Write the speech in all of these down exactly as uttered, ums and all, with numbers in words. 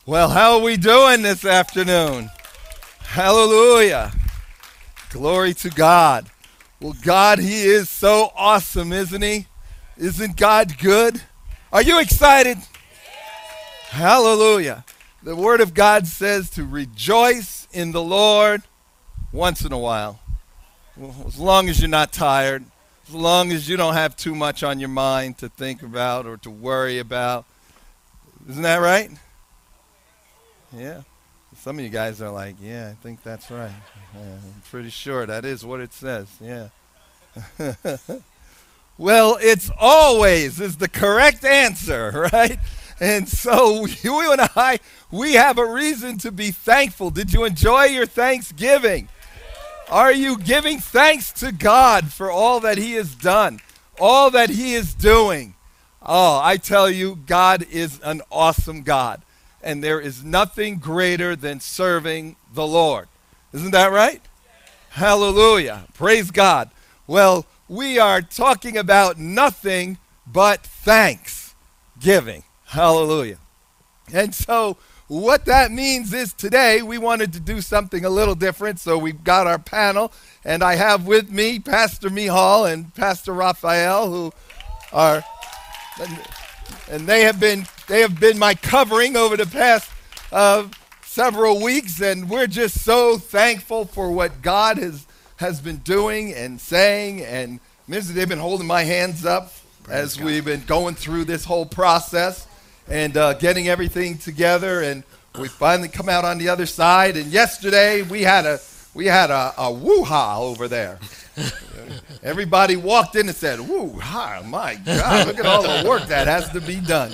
Well, how are we doing this afternoon? Hallelujah. Glory to God. Well, God, he is so awesome, isn't he? Isn't God good? Are you excited? Hallelujah. The word of God says to rejoice in the Lord once in a while. Well, as long as you're not tired, as long as you don't have too much on your mind to think about or to worry about. Isn't that right? Yeah. Some of you guys are like, yeah, I think that's right. Yeah, I'm pretty sure that is what it says. Yeah. Well, it's always is the correct answer, right? And so you and I, we have a reason to be thankful. Did you enjoy your Thanksgiving? Are you giving thanks to God for all that he has done, all that he is doing? Oh, I tell you, God is an awesome God. And there is nothing greater than serving the Lord. Isn't that right? Hallelujah. Praise God. Well, we are talking about nothing but thanksgiving. Hallelujah. And so what that means is today we wanted to do something a little different. So we've got our panel, and I have with me Pastor Mihal and Pastor Raphael, who are... And they have been they have been my covering over the past uh, several weeks, and we're just so thankful for what God has has been doing and saying. And they've been holding my hands up Praise as God. We've been going through this whole process and uh, getting everything together. And we finally come out on the other side. And yesterday we had a we had a, a woo-ha over there. Everybody walked in and said, woo, hi, my God, look at all the work that has to be done.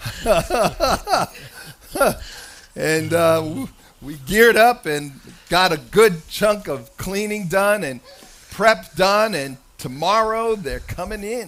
And uh, we geared up and got a good chunk of cleaning done and prep done, and tomorrow they're coming in.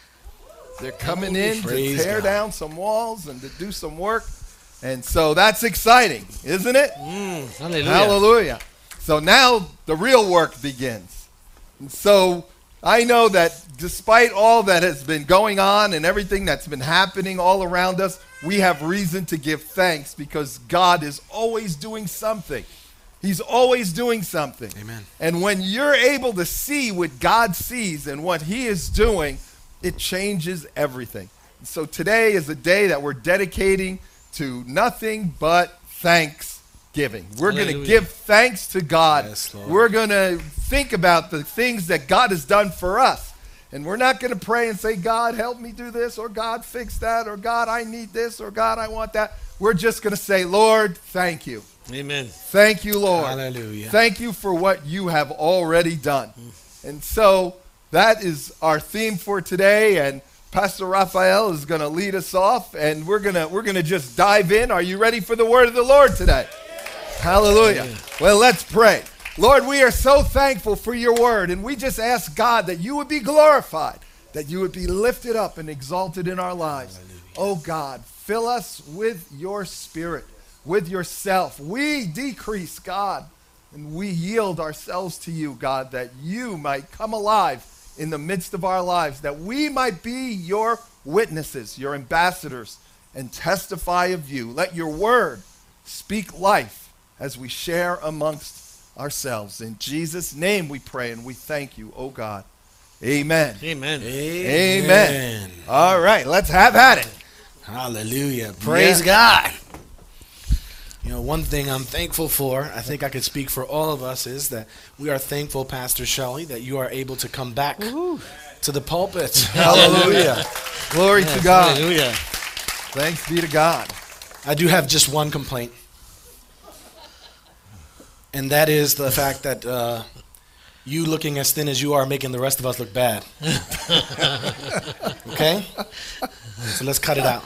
They're coming in to tear down some walls and to do some work. And so that's exciting, isn't it? Mm, hallelujah. Hallelujah. So now the real work begins. And so I know that despite all that has been going on and everything that's been happening all around us, we have reason to give thanks because God is always doing something. He's always doing something. Amen. And when you're able to see what God sees and what he is doing, it changes everything. And so today is a day that we're dedicating to nothing but thanksgiving. We're going to give thanks to God. Yes, Lord. We're going to think about the things that God has done for us. And we're not going to pray and say, God, help me do this, or God, fix that, or God, I need this, or God, I want that. We're just going to say, Lord, thank you. Amen. Thank you, Lord. Hallelujah. Thank you for what you have already done. And so that is our theme for today, and Pastor Raphael is going to lead us off, and we're going to we're going to just dive in. Are you ready for the word of the Lord today? Hallelujah. Amen. Well, let's pray. Lord, we are so thankful for your word, and we just ask God that you would be glorified, that you would be lifted up and exalted in our lives. Hallelujah. Oh God, fill us with your spirit, with yourself. We decrease, God, and we yield ourselves to you, God, that you might come alive in the midst of our lives, that we might be your witnesses, your ambassadors, and testify of you. Let your word speak life as we share amongst ourselves. In Jesus' name we pray and we thank you, oh God. Amen. Amen. Amen. Amen. All right, let's have at it. Hallelujah. Praise yeah. God. You know, one thing I'm thankful for, I think I could speak for all of us, is that we are thankful, Pastor Shelley, that you are able to come back Woo-hoo. to the pulpit. Hallelujah. Glory yes, to God. Hallelujah. Thanks be to God. I do have just one complaint. And that is the fact that uh, you looking as thin as you are making the rest of us look bad. Okay? So let's cut it out.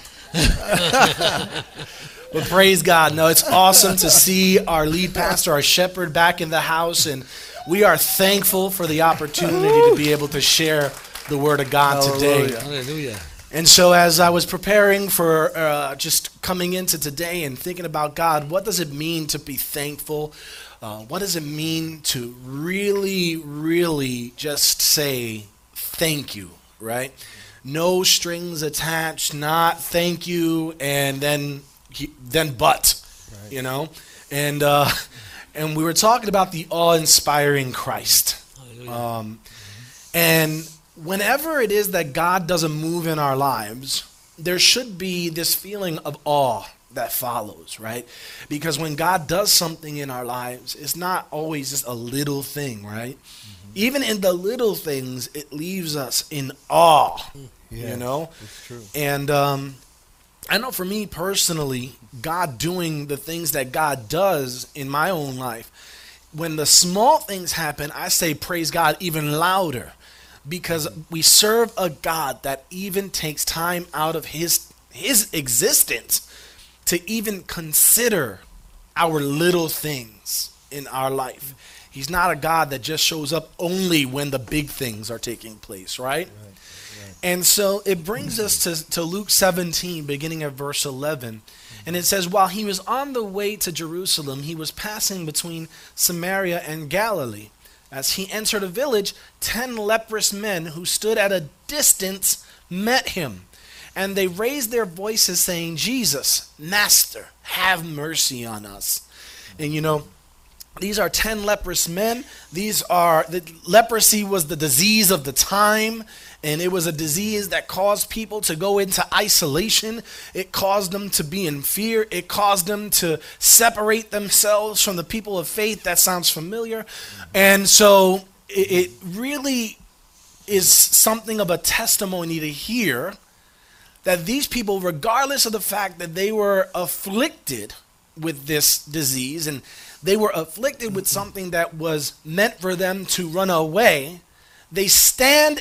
But praise God. No, it's awesome to see our lead pastor, our shepherd, back in the house. And we are thankful for the opportunity to be able to share the word of God Hallelujah. today. Hallelujah. And so as I was preparing for uh, just coming into today and thinking about God, what does it mean to be thankful? Uh, what does it mean to really, really just say thank you, right? No strings attached, not thank you, and then he, then but. right. you know, and uh, and we were talking about the awe-inspiring Christ. Um, and whenever it is that God does a move in our lives, there should be this feeling of awe that follows, right? Because when God does something in our lives, it's not always just a little thing, right? Mm-hmm. Even in the little things, it leaves us in awe, yeah, you know? It's true. And um, I know for me personally, God doing the things that God does in my own life, when the small things happen, I say praise God even louder, because we serve a God that even takes time out of his his existence to even consider our little things in our life. He's not a God that just shows up only when the big things are taking place, right? Right, right. And so it brings us to, to Luke seventeen, beginning at verse eleven. And it says, while he was on the way to Jerusalem, he was passing between Samaria and Galilee. As he entered a village, ten leprous men who stood at a distance met him. And they raised their voices saying, Jesus, Master, have mercy on us. And you know, these are ten leprous men. These are, the leprosy was the disease of the time. And it was a disease that caused people to go into isolation. It caused them to be in fear. It caused them to separate themselves from the people of faith. That sounds familiar. And so it, it really is something of a testimony to hear that these people, regardless of the fact that they were afflicted with this disease and they were afflicted with something that was meant for them to run away, they stand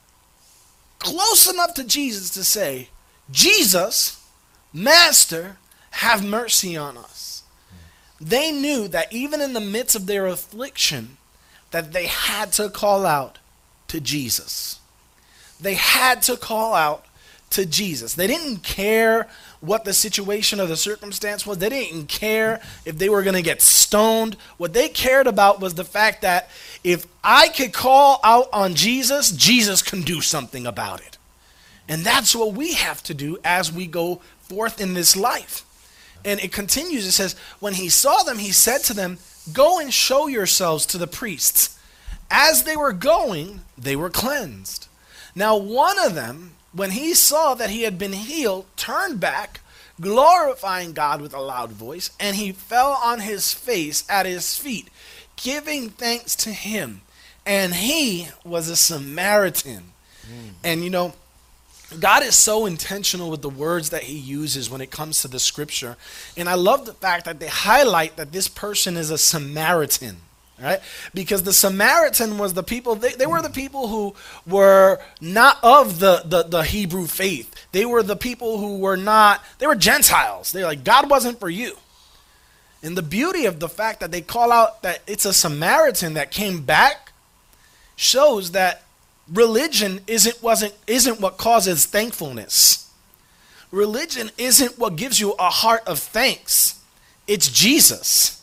close enough to Jesus to say, Jesus, Master, have mercy on us. They knew that even in the midst of their affliction, that they had to call out to Jesus. They had to call out to Jesus. They didn't care what the situation or the circumstance was. They didn't care if they were going to get stoned. What they cared about was the fact that if I could call out on Jesus, Jesus can do something about it. And that's what we have to do as we go forth in this life. And it continues, it says, when he saw them, he said to them, go and show yourselves to the priests. As they were going, they were cleansed. Now one of them, when he saw that he had been healed, turned back, glorifying God with a loud voice, and he fell on his face at his feet, giving thanks to him. And he was a Samaritan. Mm. And you know, God is so intentional with the words that he uses when it comes to the scripture. And I love the fact that they highlight that this person is a Samaritan. Right? Because the Samaritan was the people, they, they were the people who were not of the, the, the Hebrew faith. They were the people who were not, they were Gentiles. They're like, God wasn't for you. And the beauty of the fact that they call out that it's a Samaritan that came back shows that religion isn't, wasn't, isn't what causes thankfulness. Religion isn't what gives you a heart of thanks. It's Jesus.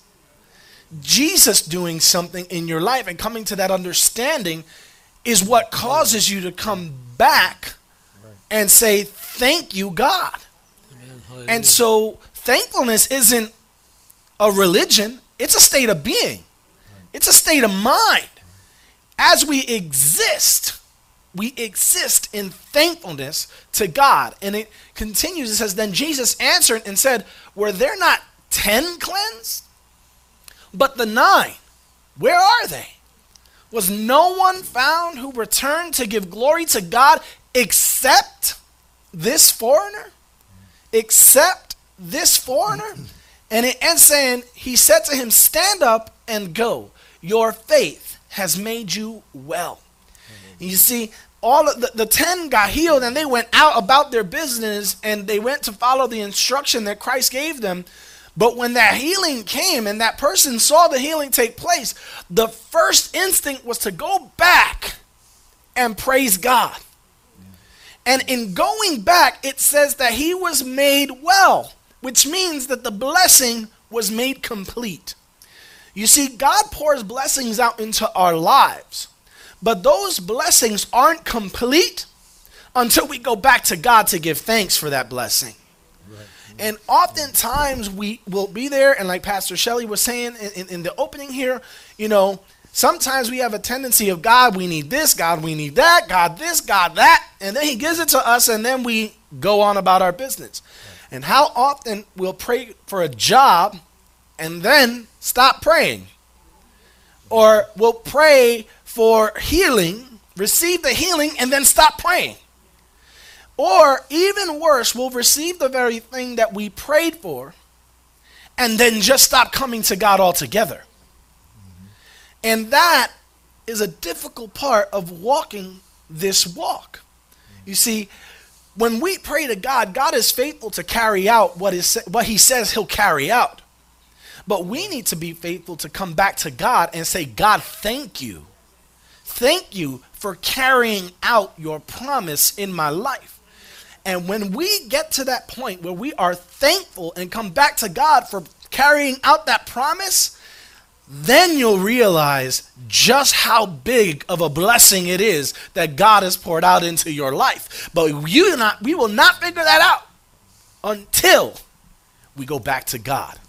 Jesus doing something in your life and coming to that understanding is what causes you to come back and say, thank you, God. Amen. And so thankfulness isn't a religion. It's a state of being. It's a state of mind. As we exist, we exist in thankfulness to God. And it continues, it says, then Jesus answered and said, were there not ten cleansed? But the nine, where are they? Was no one found who returned to give glory to God except this foreigner? Except this foreigner? And it ends saying, he said to him, stand up and go. Your faith has made you well. And you see, all of the, the ten got healed and they went out about their business and they went to follow the instruction that Christ gave them. But when that healing came and that person saw the healing take place, the first instinct was to go back and praise God. And in going back, it says that he was made well, which means that the blessing was made complete. You see, God pours blessings out into our lives, but those blessings aren't complete until we go back to God to give thanks for that blessing. Right. And oftentimes we will be there, and like Pastor Shelley was saying in, in, in the opening here, you know, sometimes we have a tendency of, God, we need this, God, we need that, God this, God that, and then he gives it to us, and then we go on about our business. And how often we'll pray for a job and then stop praying. Or we'll pray for healing, receive the healing, and then stop praying. Or even worse, we'll receive the very thing that we prayed for and then just stop coming to God altogether. Mm-hmm. And that is a difficult part of walking this walk. Mm-hmm. You see, when we pray to God, God is faithful to carry out what is what he says he'll carry out. But we need to be faithful to come back to God and say, God, thank you. Thank you for carrying out your promise in my life. And when we get to that point where we are thankful and come back to God for carrying out that promise, then you'll realize just how big of a blessing it is that God has poured out into your life. But you not, we will not figure that out until we go back to God.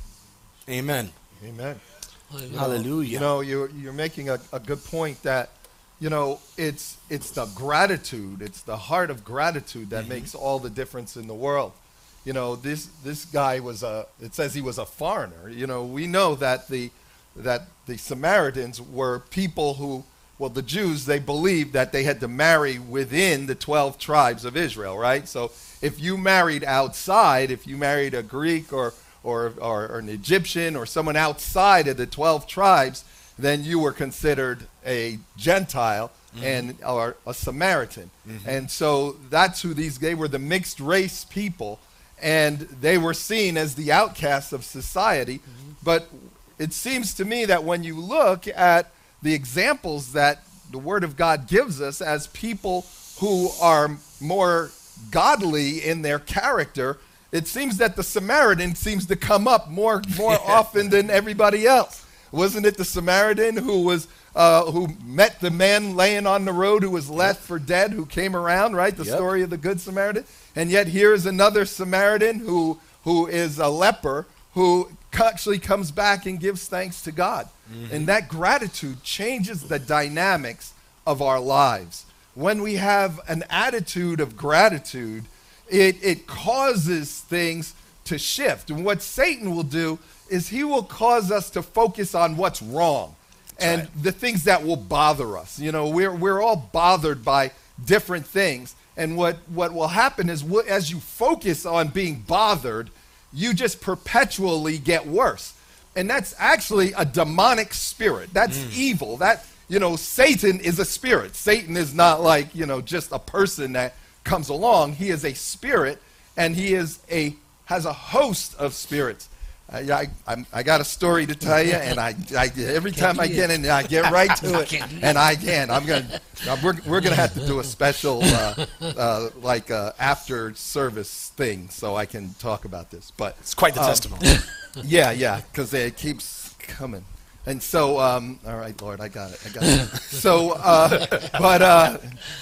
Amen. Amen. Hallelujah. You know, you're, you're making a, a good point that, you know, it's it's the gratitude, it's the heart of gratitude that mm-hmm. makes all the difference in the world. You know, this this guy was a, it says he was a foreigner. You know, we know that the that the Samaritans were people who, well, the Jews, they believed that they had to marry within the twelve tribes of Israel, right? So if you married outside, if you married a Greek or or, or, or an Egyptian or someone outside of the twelve tribes, then you were considered a Gentile mm-hmm. and or a Samaritan. Mm-hmm. And so that's who these, they were the mixed race people, and they were seen as the outcasts of society. Mm-hmm. But it seems to me that when you look at the examples that the Word of God gives us as people who are more godly in their character, it seems that the Samaritan seems to come up more more often than everybody else. Wasn't it the Samaritan who was uh, who met the man laying on the road who was left for dead, who came around, right? The yep. story of the Good Samaritan. And yet here is another Samaritan who who is a leper who actually comes back and gives thanks to God. Mm-hmm. And that gratitude changes the dynamics of our lives. When we have an attitude of gratitude, it, it causes things to shift. And what Satan will do is he will cause us to focus on what's wrong That's and right. the things that will bother us. You know, we're we're all bothered by different things. And what, what will happen is we'll, as you focus on being bothered, you just perpetually get worse. And that's actually a demonic spirit. That's mm. evil. That, you know, Satan is a spirit. Satan is not like, you know, just a person that comes along. He is a spirit, and he is a has a host of spirits. I, I, I'm, I got a story to tell you, and I, I every time I get in, I get right to it, and I can. I'm gonna, we're we're gonna have to do a special, uh, uh, like uh, after service thing, so I can talk about this. But it's quite the um, testimony. Yeah, yeah, because it keeps coming, and so, um, all right, Lord, I got it, I got it. So, uh, but uh,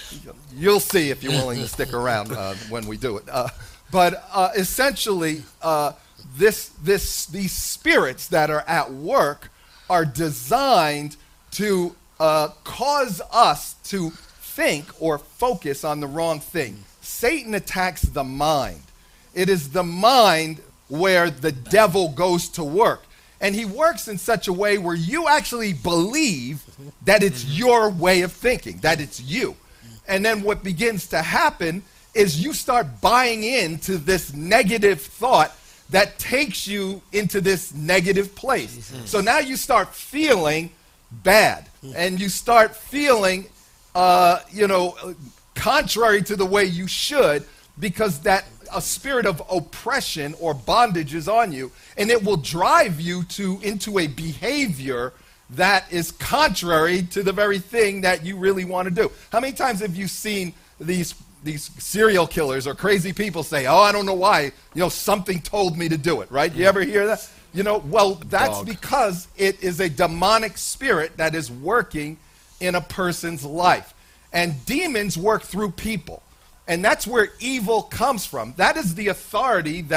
you'll see if you're willing to stick around uh, when we do it. Uh, but uh, essentially. Uh, This, this, these spirits that are at work are designed to uh, cause us to think or focus on the wrong thing. Satan attacks the mind. It is the mind where the devil goes to work. And he works in such a way where you actually believe that it's your way of thinking, that it's you. And then what begins to happen is you start buying into this negative thought that takes you into this negative place. Mm-hmm. So now you start feeling bad, and you start feeling, uh, you know, contrary to the way you should, because that a spirit of oppression or bondage is on you, and it will drive you to into a behavior that is contrary to the very thing that you really want to do. How many times have you seen these these serial killers or crazy people say, oh, I don't know why, you know, something told me to do it, right? You ever hear that? You know, well, that's because it is a demonic spirit that is working in a person's life. And demons work through people. And that's where evil comes from. That is the authority that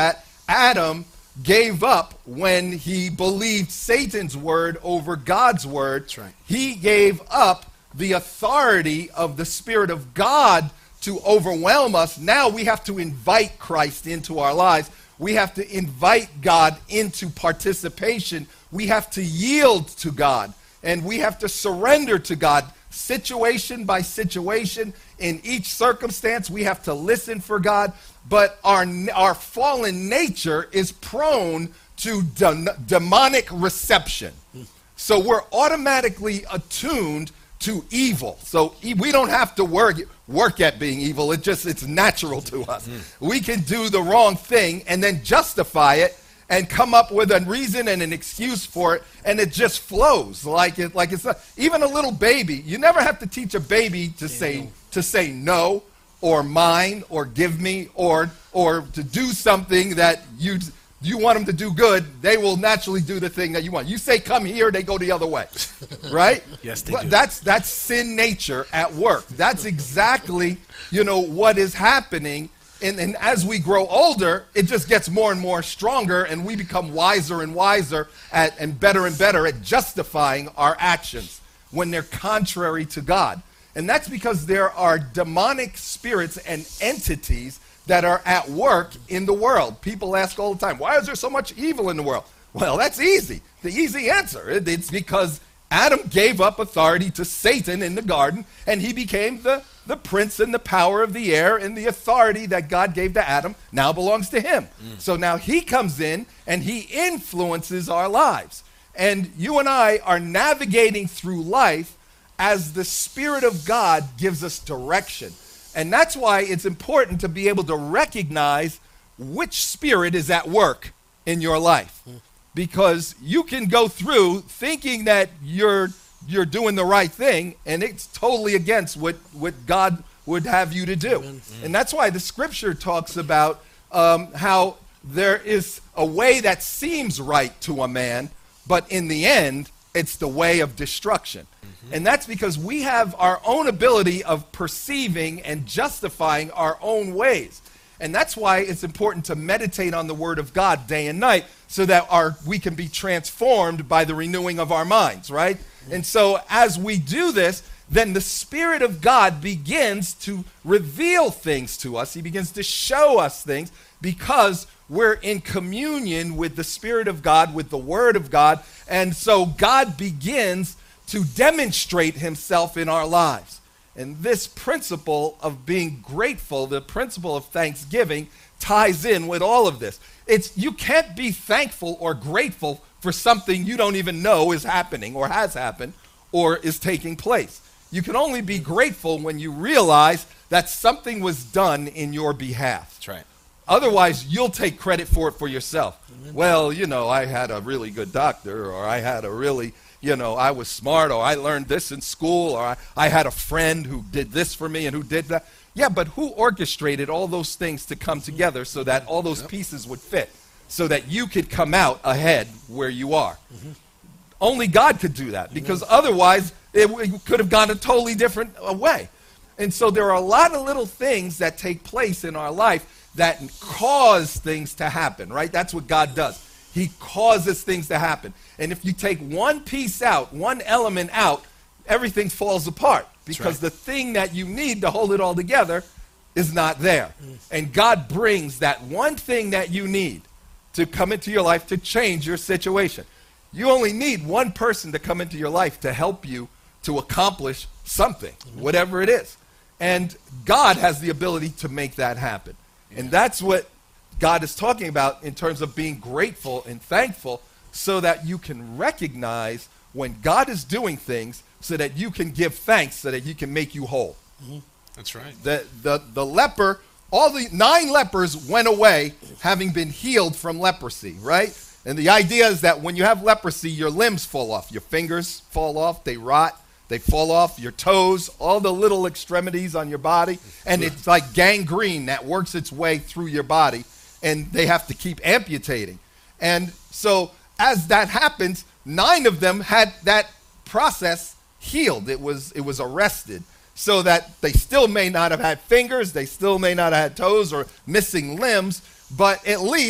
Adam gave up when he believed Satan's word over God's word. That's right. He gave up the authority of the Spirit of God to overwhelm us. Now we have to invite Christ into our lives. We have to invite God into participation. We have to yield to God, and we have to surrender to God situation by situation. In each circumstance, we have to listen for God. But our, our fallen nature is prone to de- demonic reception. So we're automatically attuned to evil. So we don't have to work, work at being evil. It just, it's natural to us. We can do the wrong thing and then justify it and come up with a reason and an excuse for it, and it just flows like it, like it's not, even a little baby. You never have to teach a baby to say to say no or mine or give me or or to do something that you you want them to do good. They will naturally do the thing that you want. You say come here, they go the other way, right? Yes, they But do. That's that's sin nature at work. That's exactly you know what is happening. And, and as we grow older, it just gets more and more stronger, and we become wiser and wiser at, and better and better at justifying our actions when they're contrary to God. And that's because there are demonic spirits and entities that are at work in the world. People ask all the time, why is there so much evil in the world? Well, that's easy. The easy answer, it, it's because Adam gave up authority to Satan in the garden, and he became the The prince and the power of the air, and the authority that God gave to Adam now belongs to him. Mm. So now he comes in and he influences our lives. And you and I are navigating through life as the Spirit of God gives us direction. And that's why it's important to be able to recognize which spirit is at work in your life. Mm. Because you can go through thinking that you're you're doing the right thing, and it's totally against what, what God would have you to do. Mm-hmm. And that's why the scripture talks about um, how there is a way that seems right to a man, but in the end, it's the way of destruction. Mm-hmm. And that's because we have our own ability of perceiving and justifying our own ways. And that's why it's important to meditate on the Word of God day and night so that our we can be transformed by the renewing of our minds, right? And so as we do this, then the Spirit of God begins to reveal things to us. He begins to show us things because we're in communion with the Spirit of God, with the Word of God. And so God begins to demonstrate himself in our lives. And this principle of being grateful, the principle of thanksgiving, ties in with all of this. It's you can't be thankful or grateful for something you don't even know is happening or has happened or is taking place. You can only be grateful when you realize that something was done in your behalf. That's right. Otherwise, you'll take credit for it for yourself. Mm-hmm. Well, you know, I had a really good doctor, or I had a really, you know, I was smart, or I learned this in school, or I, I had a friend who did this for me and who did that. Yeah, but who orchestrated all those things to come together so that all those yep. pieces would fit, so that you could come out ahead where you are? Mm-hmm. Only God could do that, because mm-hmm. otherwise it, w- it could have gone a totally different uh, way. And so there are a lot of little things that take place in our life that cause things to happen, right? That's what God does. He causes things to happen. And if you take one piece out, one element out, everything falls apart, because right. the thing that you need to hold it all together is not there. Mm. And God brings that one thing that you need to come into your life to change your situation. You only need one person to come into your life to help you to accomplish something, mm-hmm. whatever it is. And God has the ability to make that happen. Yeah. And that's what God is talking about in terms of being grateful and thankful, so that you can recognize when God is doing things, so that you can give thanks, so that he can make you whole. Mm-hmm. That's right. The, the, the leper, all the nine lepers went away having been healed from leprosy, right? And the idea is that when you have leprosy, your limbs fall off. Your fingers fall off, they rot, they fall off, your toes, all the little extremities on your body. And it's like gangrene that works its way through your body, and they have to keep amputating. And so as that happens, nine of them had that process healed. It was, it was arrested, so that they still may not have had fingers, they still may not have had toes or missing limbs, but at least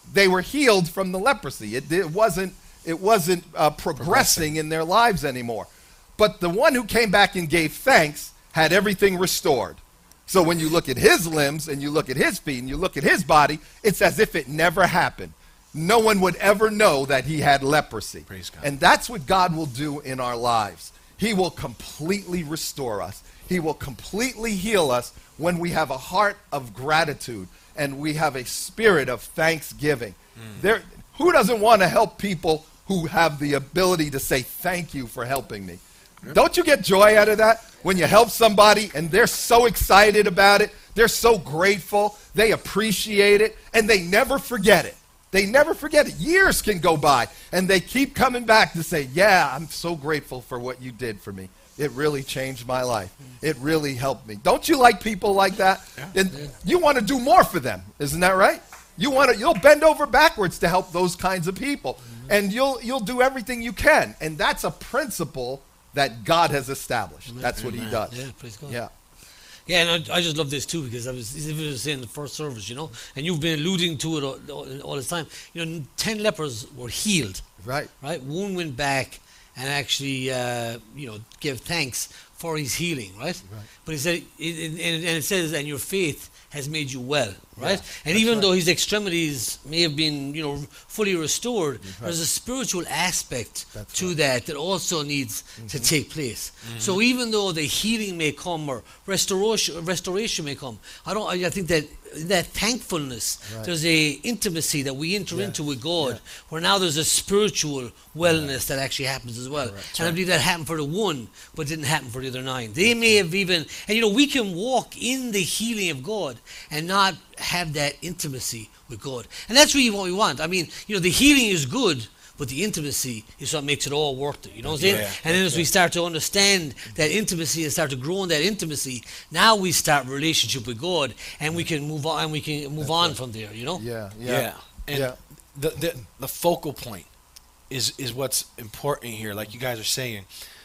they were healed from the leprosy. It, it wasn't, it wasn't uh, progressing, progressing in their lives anymore. But the one who came back and gave thanks had everything restored. So when you look at his limbs and you look at his feet and you look at his body, it's as if it never happened. No one would ever know that he had leprosy. Praise God. And that's what God will do in our lives. He will completely restore us. He will completely heal us when we have a heart of gratitude and we have a spirit of thanksgiving. Mm. There, who doesn't want to help people who have the ability to say thank you for helping me? Yep. Don't you get joy out of that? When you help somebody and they're so excited about it, they're so grateful, they appreciate it, and they never forget it. They never forget it. Years can go by, and they keep coming back to say, yeah, I'm so grateful for what you did for me. It really changed my life. It really helped me. Don't you like people like that? Yeah. And yeah. You want to do more for them, isn't that right? You want to, you'll bend over backwards to help those kinds of people, mm-hmm. and you'll you'll do everything you can. And that's a principle that God has established. Amen. That's what Amen. He does. Yeah, praise God. Yeah. Yeah, and I, I just love this too, because I was, as if I was saying the first service, you know, and you've been alluding to it all, all, all this time. You know, ten lepers were healed. Right. Right. One went back and actually, uh, you know, gave thanks for his healing. Right. Right. But he said, it, and, and it says, and your faith has made you well. Right. Yeah, and even right. though his extremities may have been, you know, fully restored, right. there's a spiritual aspect that's to right. that that also needs mm-hmm. to take place. Mm-hmm. So even though the healing may come or restoration restoration may come, I don't. I, I think that that thankfulness, right. there's a intimacy that we enter yes. into with God, yeah. where now there's a spiritual wellness right. that actually happens as well. Right. And right. I believe that happened for the one, but didn't happen for the other nine. They may have even, and you know, we can walk in the healing of God and not have that intimacy with God. And that's really what we want. I mean, you know, the healing is good, but the intimacy is what makes it all worth it. You know what I'm saying? Yeah, and then as yeah. we start to understand that intimacy and start to grow in that intimacy, now we start a relationship with God, and we can move on. We can move that's on right. from there. You know? Yeah, yeah, yeah. And yeah. The, the the focal point is is what's important here. Like you guys are saying,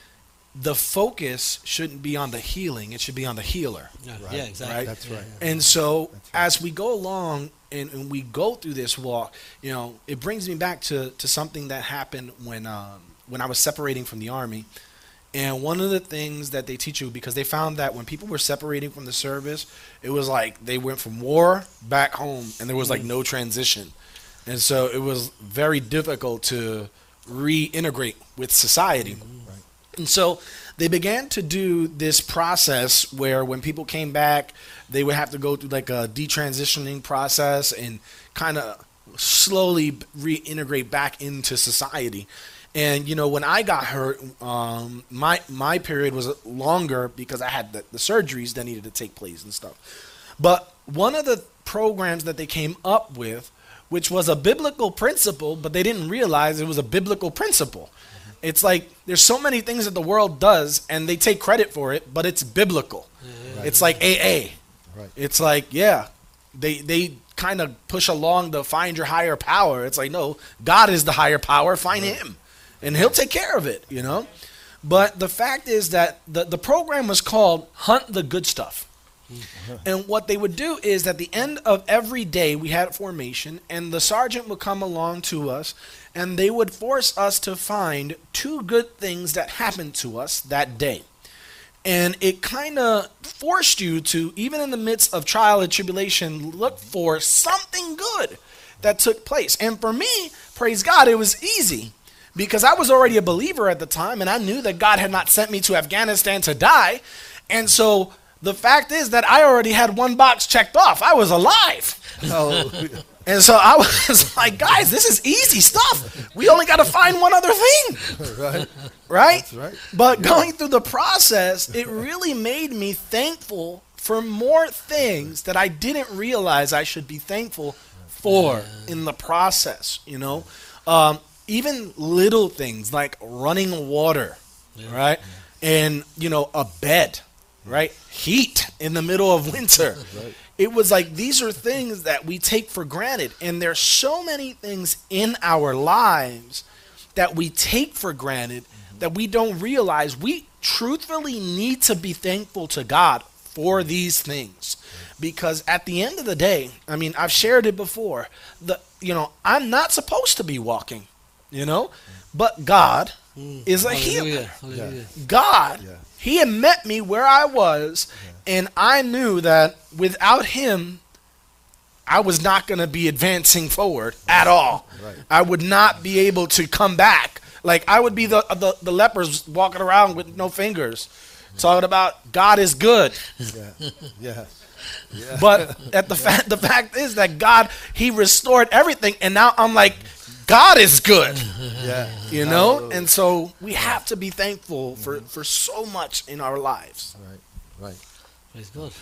the focus shouldn't be on the healing; it should be on the healer. Yeah, right. yeah exactly. Right? That's right. And so, right. as we go along and, and we go through this walk, you know, it brings me back to, to something that happened when um, when I was separating from the army. And one of the things that they teach you, because they found that when people were separating from the service, it was like they went from war back home, and there was like no transition. And so it was very difficult to reintegrate with society. Mm-hmm. Right. And so they began to do this process where when people came back, they would have to go through like a detransitioning process and kind of slowly reintegrate back into society. And, you know, when I got hurt, um, my my period was longer because I had the, the surgeries that needed to take place and stuff. But one of the programs that they came up with, which was a biblical principle, but they didn't realize it was a biblical principle. It's like there's so many things that the world does, and they take credit for it, but it's biblical. Yeah, right. It's like A A. Right. It's like, yeah, they they kind of push along the find your higher power. It's like, no, God is the higher power. Find right. him, and he'll take care of it, you know. But the fact is that the, the program was called Hunt the Good Stuff. And what they would do is at the end of every day we had formation, and the sergeant would come along to us, and they would force us to find two good things that happened to us that day. And it kind of forced you to, even in the midst of trial and tribulation, look for something good that took place. And for me, praise God, it was easy because I was already a believer at the time, and I knew that God had not sent me to Afghanistan to die. And so the fact is that I already had one box checked off. I was alive. Oh. And so I was like, guys, this is easy stuff. We only got to find one other thing. Right. Right? That's right. But yeah. going through the process, it really made me thankful for more things that I didn't realize I should be thankful for in the process, you know. Um, even little things like running water, yeah. right? Yeah. And, you know, a bed. Right? Heat in the middle of winter. Right. It was like these are things that we take for granted. And there's so many things in our lives that we take for granted mm-hmm. that we don't realize. We truthfully need to be thankful to God for these things. because at the end of the day, I mean, I've shared it before. The you know, I'm not supposed to be walking, you know, but God Mm. is a Hallelujah. healer. Hallelujah. God, Yeah. He had met me where I was, and I knew that without Him, I was not going to be advancing forward at all. Right. I would not be able to come back. Like I would be the the, the lepers walking around with no fingers, talking about God is good. Yeah. Yeah. Yeah. But at the fact the fact is that God, He restored everything, and now I'm like, God is good. Yeah. You know? Hallelujah. And so we have to be thankful for, for so much in our lives. Right. Right. Praise God.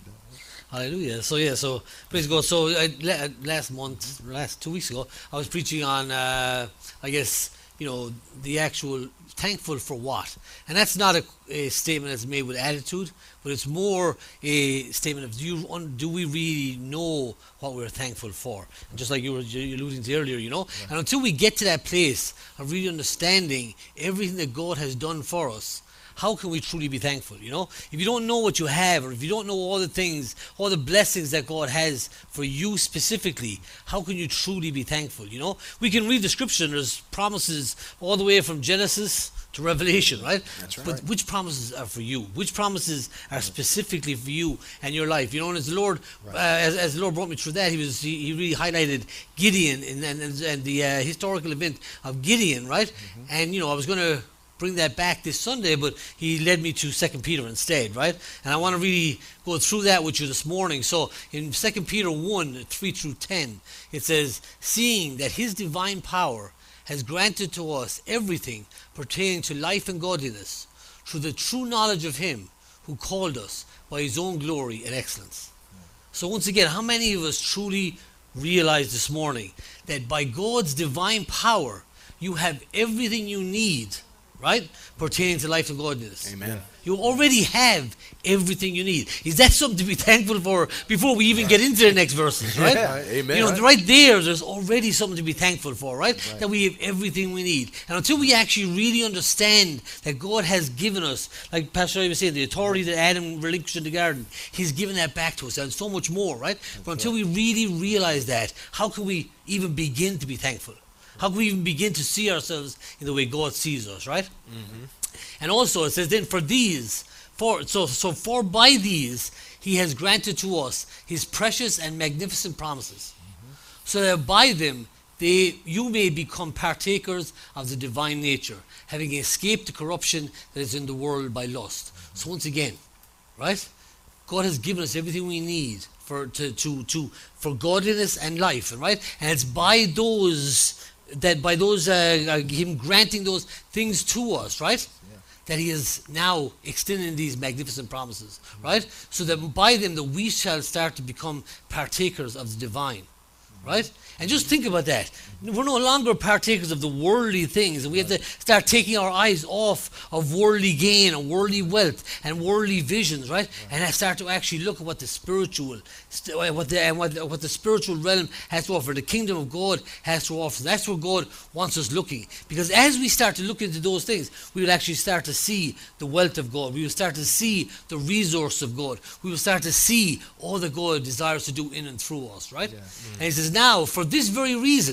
Hallelujah. So yeah, so praise God. So uh, la- last month, last two weeks ago, I was preaching on, uh, I guess, you know, the actual thankful for what, and that's not a, a statement that's made with attitude, but it's more a statement of do you un, do we really know what we're thankful for? And just like you were you alluding to earlier, you know, yeah. And until we get to that place of really understanding everything that God has done for us, how can we truly be thankful, you know? If you don't know what you have, or if you don't know all the things, all the blessings that God has for you specifically, how can you truly be thankful, you know? We can read the scripture and there's promises all the way from Genesis to Revelation, right? That's right. But which promises are for you? Which promises are specifically for you and your life? You know, and as the Lord, right. uh, as, as the Lord brought me through that, he was he, he really highlighted Gideon and, and, and the uh, historical event of Gideon, right? Mm-hmm. And, you know, I was going to bring that back this Sunday, but he led me to Second Peter instead, right? And I want to really go through that with you this morning. So in Second Peter one, three through ten, it says, seeing that his divine power has granted to us everything pertaining to life and godliness through the true knowledge of him who called us by his own glory and excellence. So once again, how many of us truly realize this morning that by God's divine power, you have everything you need, right, pertaining to life and godliness? Amen. You already have everything you need. Is that something to be thankful for before we even get into the next verses, right? Yeah, amen. You know, right there, there's already something to be thankful for, right? right? That we have everything we need. And until we actually really understand that God has given us, like Pastor Ray was saying, the authority that Adam relinquished in the garden, he's given that back to us and so much more, right? That's but until right. we really realize that, how can we even begin to be thankful? How can we even begin to see ourselves in the way God sees us, right? Mm-hmm. And also it says then for these, for so so for by these he has granted to us his precious and magnificent promises, mm-hmm. so that by them they you may become partakers of the divine nature, having escaped the corruption that is in the world by lust. Mm-hmm. So once again, right? God has given us everything we need for to to to for godliness and life, right? And it's by those that by those uh, him granting those things to us, right? That he is now extending these magnificent promises, mm-hmm. right? So that by them that we shall start to become partakers of the divine, mm-hmm. right? And just think about that. We're no longer partakers of the worldly things, and we have to start taking our eyes off of worldly gain and worldly wealth and worldly visions, right? And I start to actually look at what the spiritual, what the and what, what the spiritual realm has to offer, the kingdom of God has to offer. That's where God wants us looking. Because as we start to look into those things, we will actually start to see the wealth of God. We will start to see the resource of God. We will start to see all that God desires to do in and through us, right? Yeah. Mm-hmm. And he says, now, for this very reason,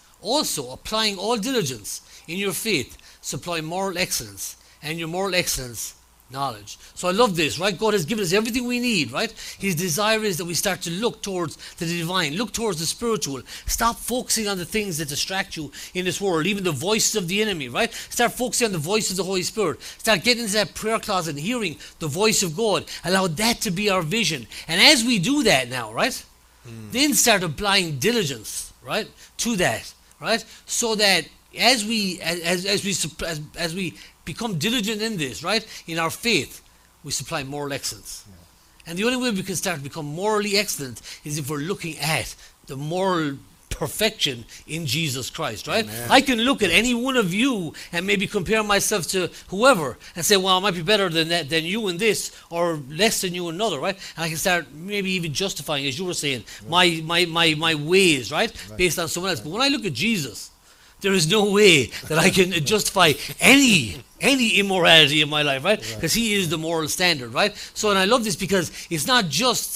also applying all diligence in your faith, supply moral excellence, and your moral excellence, knowledge. So I love this, right? God has given us everything we need, right? His desire is that we start to look towards the divine, look towards the spiritual. Stop focusing on the things that distract you in this world, even the voices of the enemy, right? Start focusing on the voice of the Holy Spirit. Start getting into that prayer closet and hearing the voice of God. Allow that to be our vision. And as we do that now, right? Mm. Then start applying diligence, right? To that, right? So that as we as as we as, as we become diligent in this, right? In our faith, we supply moral excellence. Yeah. And the only way we can start to become morally excellent is if we're looking at the moral perfection in Jesus Christ, right? Amen. I can look at any one of you and maybe compare myself to whoever and say, well, I might be better than that, than you in this, or less than you in another, right? And I can start maybe even justifying, as you were saying, right. my, my, my, my ways, right? right? Based on someone else. Right. But when I look at Jesus, there is no way that I can justify any any immorality in my life, right? Because right. he is the moral standard, right? So, and I love this because it's not just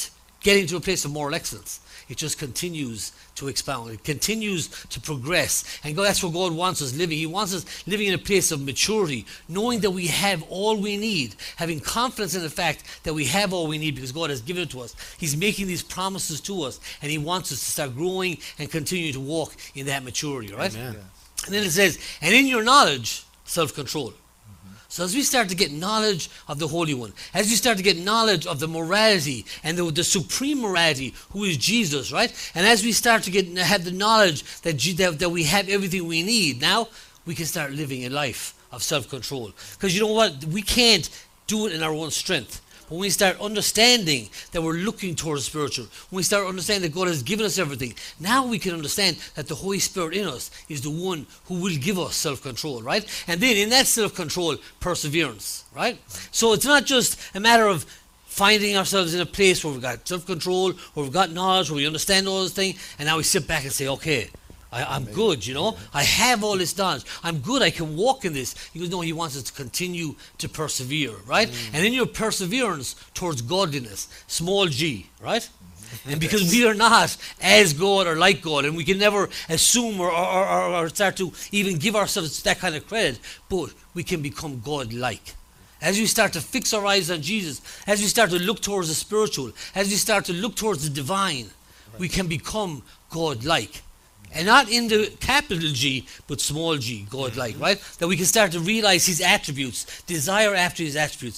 getting to a place of moral excellence. It just continues to expound. It continues to progress. And God, that's where God wants us living. He wants us living in a place of maturity, knowing that we have all we need, having confidence in the fact that we have all we need because God has given it to us. He's making these promises to us, and He wants us to start growing and continue to walk in that maturity, right? Amen. And then it says, and in your knowledge, self-control. So as we start to get knowledge of the Holy One, as we start to get knowledge of the morality and the, the supreme morality, who is Jesus, right? And as we start to get have the knowledge that, G, that, that we have everything we need, now we can start living a life of self-control. Because you know what? We can't do it in our own strength. When we start understanding that we're looking towards spiritual, when we start understanding that God has given us everything, now we can understand that the Holy Spirit in us is the one who will give us self-control, right? And then in that self-control, perseverance, right? So it's not just a matter of finding ourselves in a place where we've got self-control, where we've got knowledge, where we understand all those things, and now we sit back and say, okay, I, I'm good, you know. I have all this knowledge. I'm good. I can walk in this. He goes, no, He wants us to continue to persevere, right? Mm. And in your perseverance towards godliness, small g, right? And because we are not as God or like God, and we can never assume or, or, or, or start to even give ourselves that kind of credit, but we can become God-like. As we start to fix our eyes on Jesus, as we start to look towards the spiritual, as we start to look towards the divine, right, we can become God-like. And not in the capital G, but small g, God-like, right? That we can start to realize His attributes, desire after His attributes,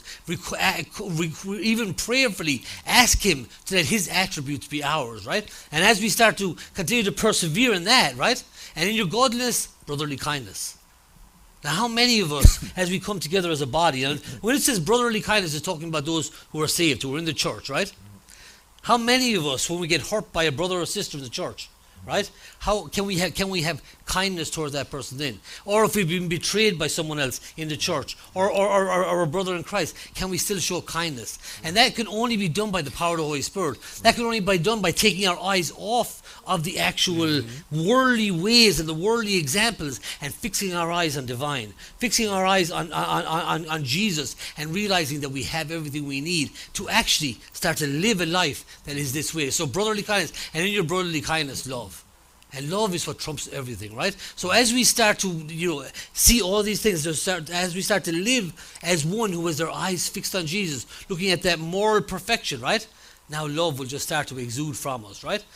requ- even prayerfully ask Him to let His attributes be ours, right? And as we start to continue to persevere in that, right? And in your godliness, brotherly kindness. Now, how many of us, as we come together as a body, and when it says brotherly kindness, it's talking about those who are saved, who are in the church, right? How many of us, when we get hurt by a brother or sister in the church, right? How can we have can we have kindness towards that person then? Or if we've been betrayed by someone else in the church, or or, or, or, or a brother in Christ, can we still show kindness? And that can only be done by the power of the Holy Spirit. That can only be done by taking our eyes off of the actual mm-hmm. worldly ways and the worldly examples and fixing our eyes on divine, fixing our eyes on, on, on, on Jesus, and realizing that we have everything we need to actually start to live a life that is this way. So brotherly kindness, and in your brotherly kindness, love. And love is what trumps everything, right? So as we start to, you know, see all these things, as we start to live as one who has their eyes fixed on Jesus, looking at that moral perfection, right? Now love will just start to exude from us, right?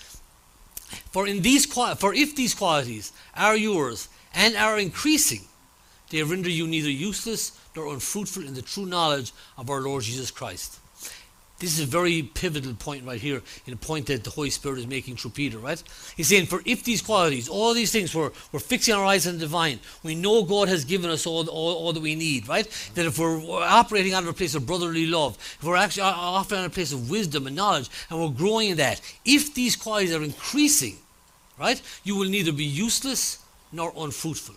For in these for if these qualities are yours and are increasing, they render you neither useless nor unfruitful in the true knowledge of our Lord Jesus Christ. This is a very pivotal point right here, in a point that the Holy Spirit is making through Peter, right? He's saying, for if these qualities, all these things, we're, we're fixing our eyes on the divine, we know God has given us all, all, all that we need, right? That if we're, we're operating out of a place of brotherly love, if we're actually operating out of a place of wisdom and knowledge, and we're growing in that, if these qualities are increasing, right, you will neither be useless nor unfruitful.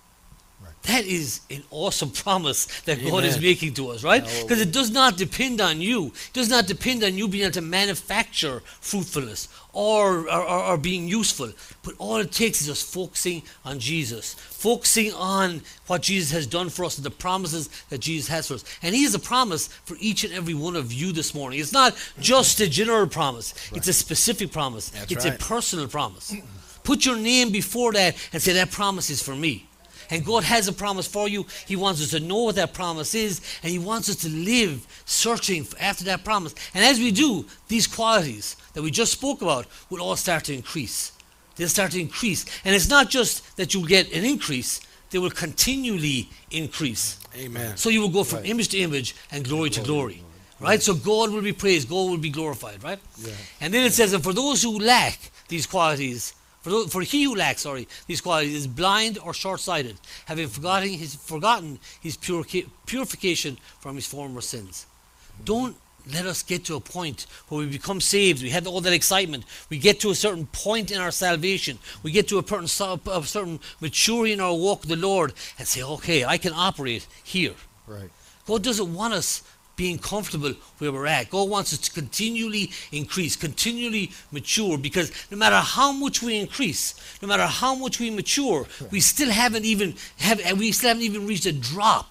That is an awesome promise that Amen. God is making to us, right? Because it does not depend on you. It does not depend on you being able to manufacture fruitfulness or, or, or being useful. But all it takes is just focusing on Jesus, focusing on what Jesus has done for us and the promises that Jesus has for us. And He has a promise for each and every one of you this morning. It's not just a general promise. Right. It's a specific promise. That's it's right. a personal promise. Put your name before that and say, that promise is for me. And God has a promise for you. He wants us to know what that promise is, and He wants us to live searching after that promise. And as we do, these qualities that we just spoke about will all start to increase. They'll start to increase. And it's not just that you'll get an increase, they will continually increase. Amen. So you will go from right. image to image and glory to glory. Right? right? So God will be praised, God will be glorified, right? Yeah. And then it says, and for those who lack these qualities, For, those, for he who lacks, sorry, these qualities is blind or short-sighted, having forgotten his, forgotten his purica- purification from his former sins. Mm-hmm. Don't let us get to a point where we become saved. We have all that excitement. We get to a certain point in our salvation. We get to a certain, a certain maturity in our walk with the Lord and say, okay, I can operate here. Right. God doesn't want us being comfortable where we're at. God wants us to continually increase, continually mature, because no matter how much we increase, no matter how much we mature, we still haven't even have we still haven't even reached a drop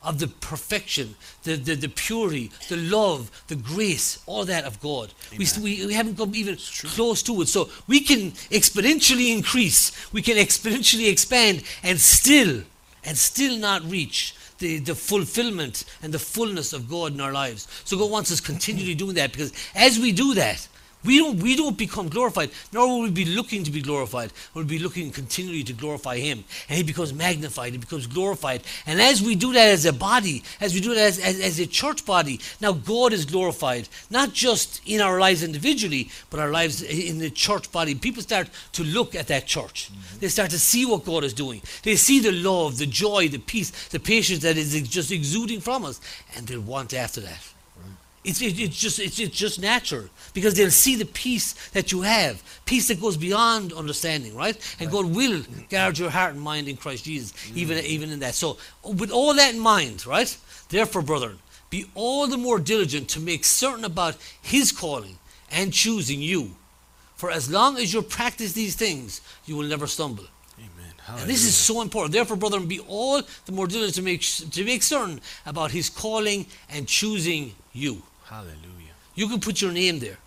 of the perfection, the, the, the purity, the love, the grace, all that of God. We, we, we haven't come even close to it. So we can exponentially increase, we can exponentially expand, and still, and still not reach the, the fulfillment and the fullness of God in our lives. So God wants us continually doing that, because as we do that, We don't, we don't become glorified, nor will we be looking to be glorified. We'll be looking continually to glorify Him. And He becomes magnified, He becomes glorified. And as we do that as a body, as we do that as, as, as a church body, now God is glorified, not just in our lives individually, but our lives in the church body. People start to look at that church. Mm-hmm. They start to see what God is doing. They see the love, the joy, the peace, the patience that is just exuding from us, and they'll want after that. It's, it, it's just it's, it's just natural, because they'll see the peace that you have, peace that goes beyond understanding, right? And right. God will guard your heart and mind in Christ Jesus, mm. even even in that. So with all that in mind, right? Therefore, brethren, be all the more diligent to make certain about His calling and choosing you. For as long as you practice these things, you will never stumble. Hallelujah. And this is so important. Therefore, brethren, be all the more diligent to make to make certain about His calling and choosing you. Hallelujah. You can put your name there.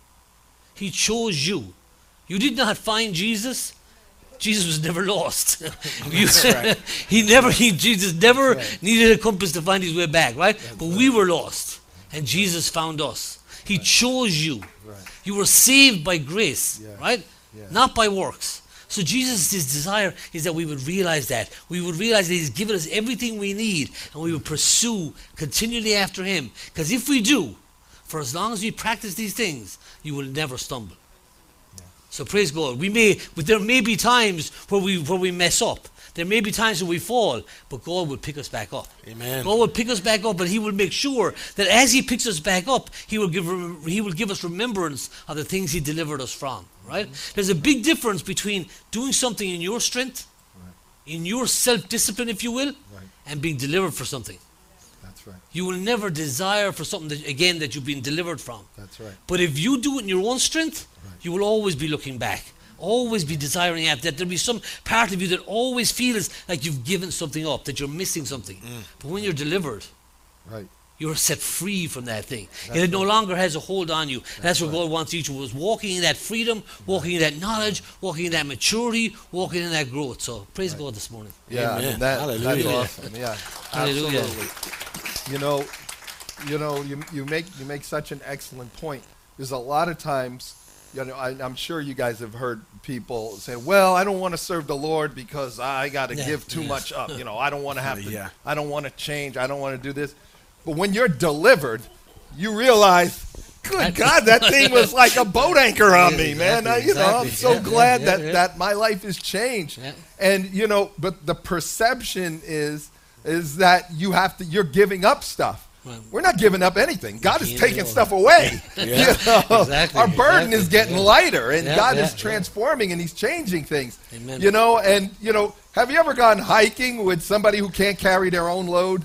He chose you. You did not find Jesus. Jesus was never lost. you, right. he never. He Jesus never right. needed a compass to find his way back. Right? That's but right. we were lost, and Jesus found us. He right. chose you. Right. You were saved by grace, yeah. right? Yeah. Not Not by works. So Jesus' desire is that we would realize that. We would realize that He's given us everything we need, and we would pursue continually after Him. Because if we do, for as long as we practice these things, you will never stumble. Yeah. So praise God. We may, but there may be times where we where we mess up. There may be times when we fall, but God will pick us back up. Amen. God will pick us back up, but He will make sure that as He picks us back up, He will give He will give us remembrance of the things He delivered us from. Right? Mm-hmm. There's a big difference between doing something in your strength, right. in your self-discipline, if you will, right. and being delivered for something. That's right. You will never desire for something that, again, that you've been delivered from. That's right. But if you do it in your own strength, right. you will always be looking back. Always be desiring after that. There'll be some part of you that always feels like you've given something up, that you're missing something. Mm. But when you're delivered, right. you're set free from that thing. That's and it right. no longer has a hold on you. That's, That's what right. God wants each of us. Walking in that freedom, walking in that knowledge, walking in that maturity, walking in that growth. So praise right. God this morning. Yeah, I mean, that, Hallelujah. that's awesome. Yeah, Hallelujah. absolutely. You know, you know, you you make you make such an excellent point. There's a lot of times, you know, I, I'm sure you guys have heard people say, "Well, I don't want to serve the Lord because I got to Yeah, give too yeah. much up. You know, I don't want to have to. Yeah. I don't want to change. I don't want to do this." But when you're delivered, you realize, good God, that thing was like a boat anchor on Yeah, me, man. exactly, I, you know, I'm exactly. so Yeah, glad yeah, that, yeah. that my life has changed. Yeah. And, you know, but the perception is is that you have to, you're giving up stuff. Right. We're not giving up anything. God is can't taking do it. stuff away. Yeah. You know? Exactly, Our burden exactly, is getting yeah. lighter, and Yeah, God yeah, is yeah. transforming, and He's changing things. Amen. You know, and, you know, have you ever gone hiking with somebody who can't carry their own load?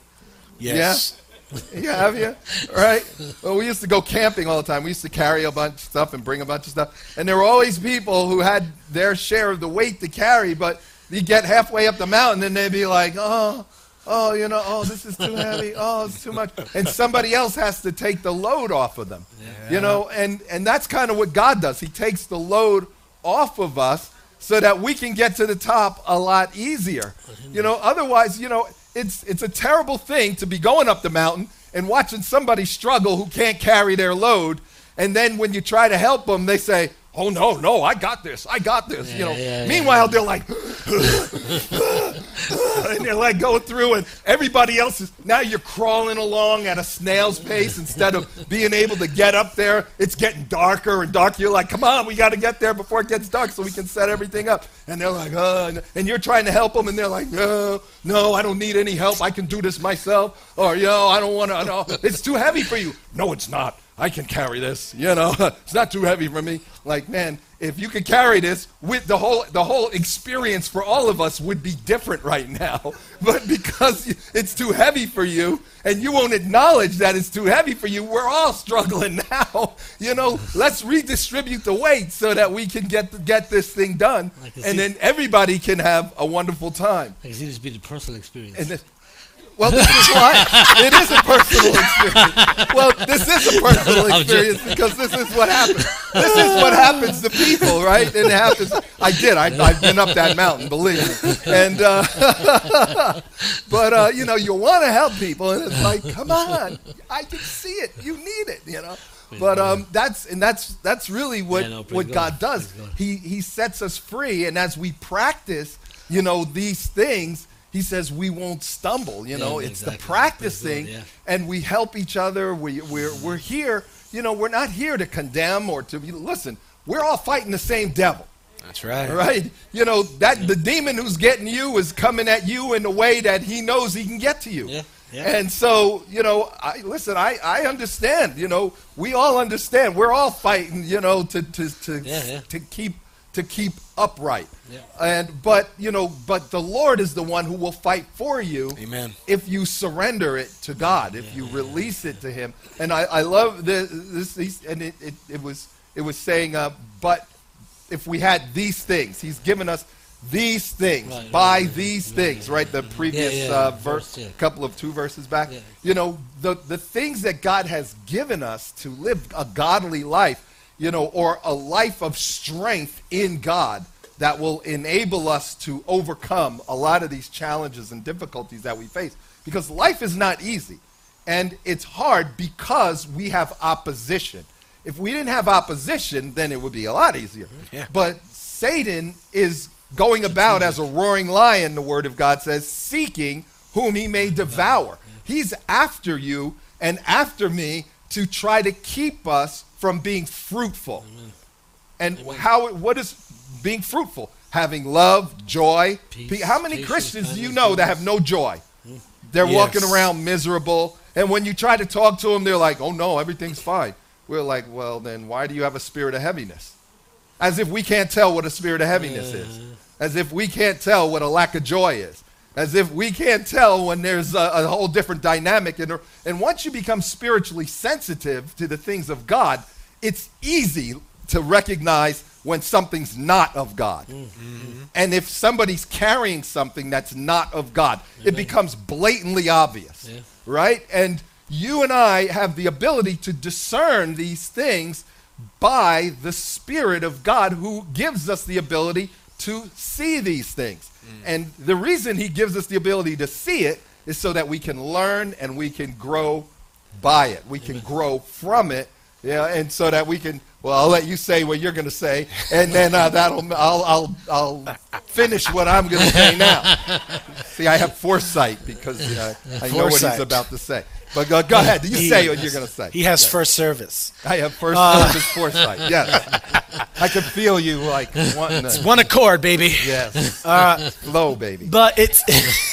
Yes. Yeah, have you? Right? Well, we used to go camping all the time. We used to carry a bunch of stuff and bring a bunch of stuff. And there were always people who had their share of the weight to carry, but you get halfway up the mountain and they'd be like, oh, oh, you know, oh, this is too heavy. Oh, it's too much. And somebody else has to take the load off of them. Yeah. You know, and, and that's kind of what God does. He takes the load off of us so that we can get to the top a lot easier. You know, otherwise, you know, It's it's a terrible thing to be going up the mountain and watching somebody struggle who can't carry their load, and then when you try to help them, they say, "Oh no, no, I got this, I got this." Yeah, you know. yeah, Meanwhile, yeah. they're like, and they're like going through, and everybody else is now you're crawling along at a snail's pace instead of being able to get up there. It's getting darker and darker. You're like, "Come on, we got to get there before it gets dark so we can set everything up." And they're like, "Oh," and you're trying to help them, and they're like, "No, no, I don't need any help. I can do this myself." Or, "Yo, I don't want to. No, it's too heavy for you." "No, it's not. I can carry this. You know, it's not too heavy for me." Like, man, if you could carry this, with the whole the whole experience for all of us would be different right now. But because it's too heavy for you, and you won't acknowledge that it's too heavy for you, we're all struggling now. You know, let's redistribute the weight so that we can get get this thing done, and then everybody can have a wonderful time. I can see this be the personal experience. And this, Well, this is why it is a personal experience. Well, this is a personal experience because this is what happens. This is what happens to people, right? And it happens. I did. I, I've been up that mountain, believe me. And uh, but uh, you know, you want to help people, and it's like, come on, I can see it. You need it, you know. But um, that's and that's that's really what Yeah, no, praise what God. God does. Praise God. He he sets us free, and as we practice, you know, these things, he says we won't stumble. You Yeah, know, yeah, it's exactly. the practicing, Praise God, and we help each other. We we're we're here. You know, we're not here to condemn or to be. Listen, we're all fighting the same devil. That's right. Right? You know, that the demon who's getting you is coming at you in a way that he knows he can get to you. Yeah, yeah. And so, you know, I listen, I, I understand, you know, we all understand. We're all fighting, you know, to to to, Yeah, yeah. to keep to keep upright. Yeah. And but, you know, but the Lord is the one who will fight for you. Amen. If you surrender it to God, if you release it to him. And I, I love this, this these, and it, it, it was it was saying uh, but if we had these things, he's given us these things, Right, by right, right, these right, things, right, right? The previous yeah, uh, verse, verse, yeah. couple of two verses back. Yeah. You know, the, the things that God has given us to live a godly life, you know, or a life of strength in God that will enable us to overcome a lot of these challenges and difficulties that we face. Because life is not easy. And it's hard because we have opposition. If we didn't have opposition, then it would be a lot easier. Yeah. But Satan is going about as a roaring lion, the word of God says, seeking whom he may devour. He's after you and after me to try to keep us from being fruitful. And how? What is being fruitful? Having love, joy. Peace, Pe- How many patience, Christians do you kindness, know that goodness. have no joy? They're Yes. walking around miserable. And when you try to talk to them, they're like, oh no, everything's fine. We're like, well, then why do you have a spirit of heaviness? As if we can't tell what a spirit of heaviness is. As if we can't tell what a lack of joy is. As if we can't tell when there's a, a whole different dynamic. And, and once you become spiritually sensitive to the things of God, it's easy to recognize when something's not of God. Mm-hmm. And if somebody's carrying something that's not of God, mm-hmm. it becomes blatantly obvious, Yeah. right? And you and I have the ability to discern these things by the Spirit of God, who gives us the ability to see these things. Mm. And the reason he gives us the ability to see it is so that we can learn and we can grow by it. We can grow from it. Yeah, and so that we can, well, I'll let you say what you're going to say, and then uh, that'll, I'll, I'll, I'll finish what I'm going to say now. See, I have foresight because uh, I know what Foresight. he's about to say. But go, go ahead, you He- say what you're going to say. He has Yes. first service. I have first Uh, service foresight. Yes, I can feel you like wanting to. One accord, baby. Yes, Uh, flow, baby. but it's.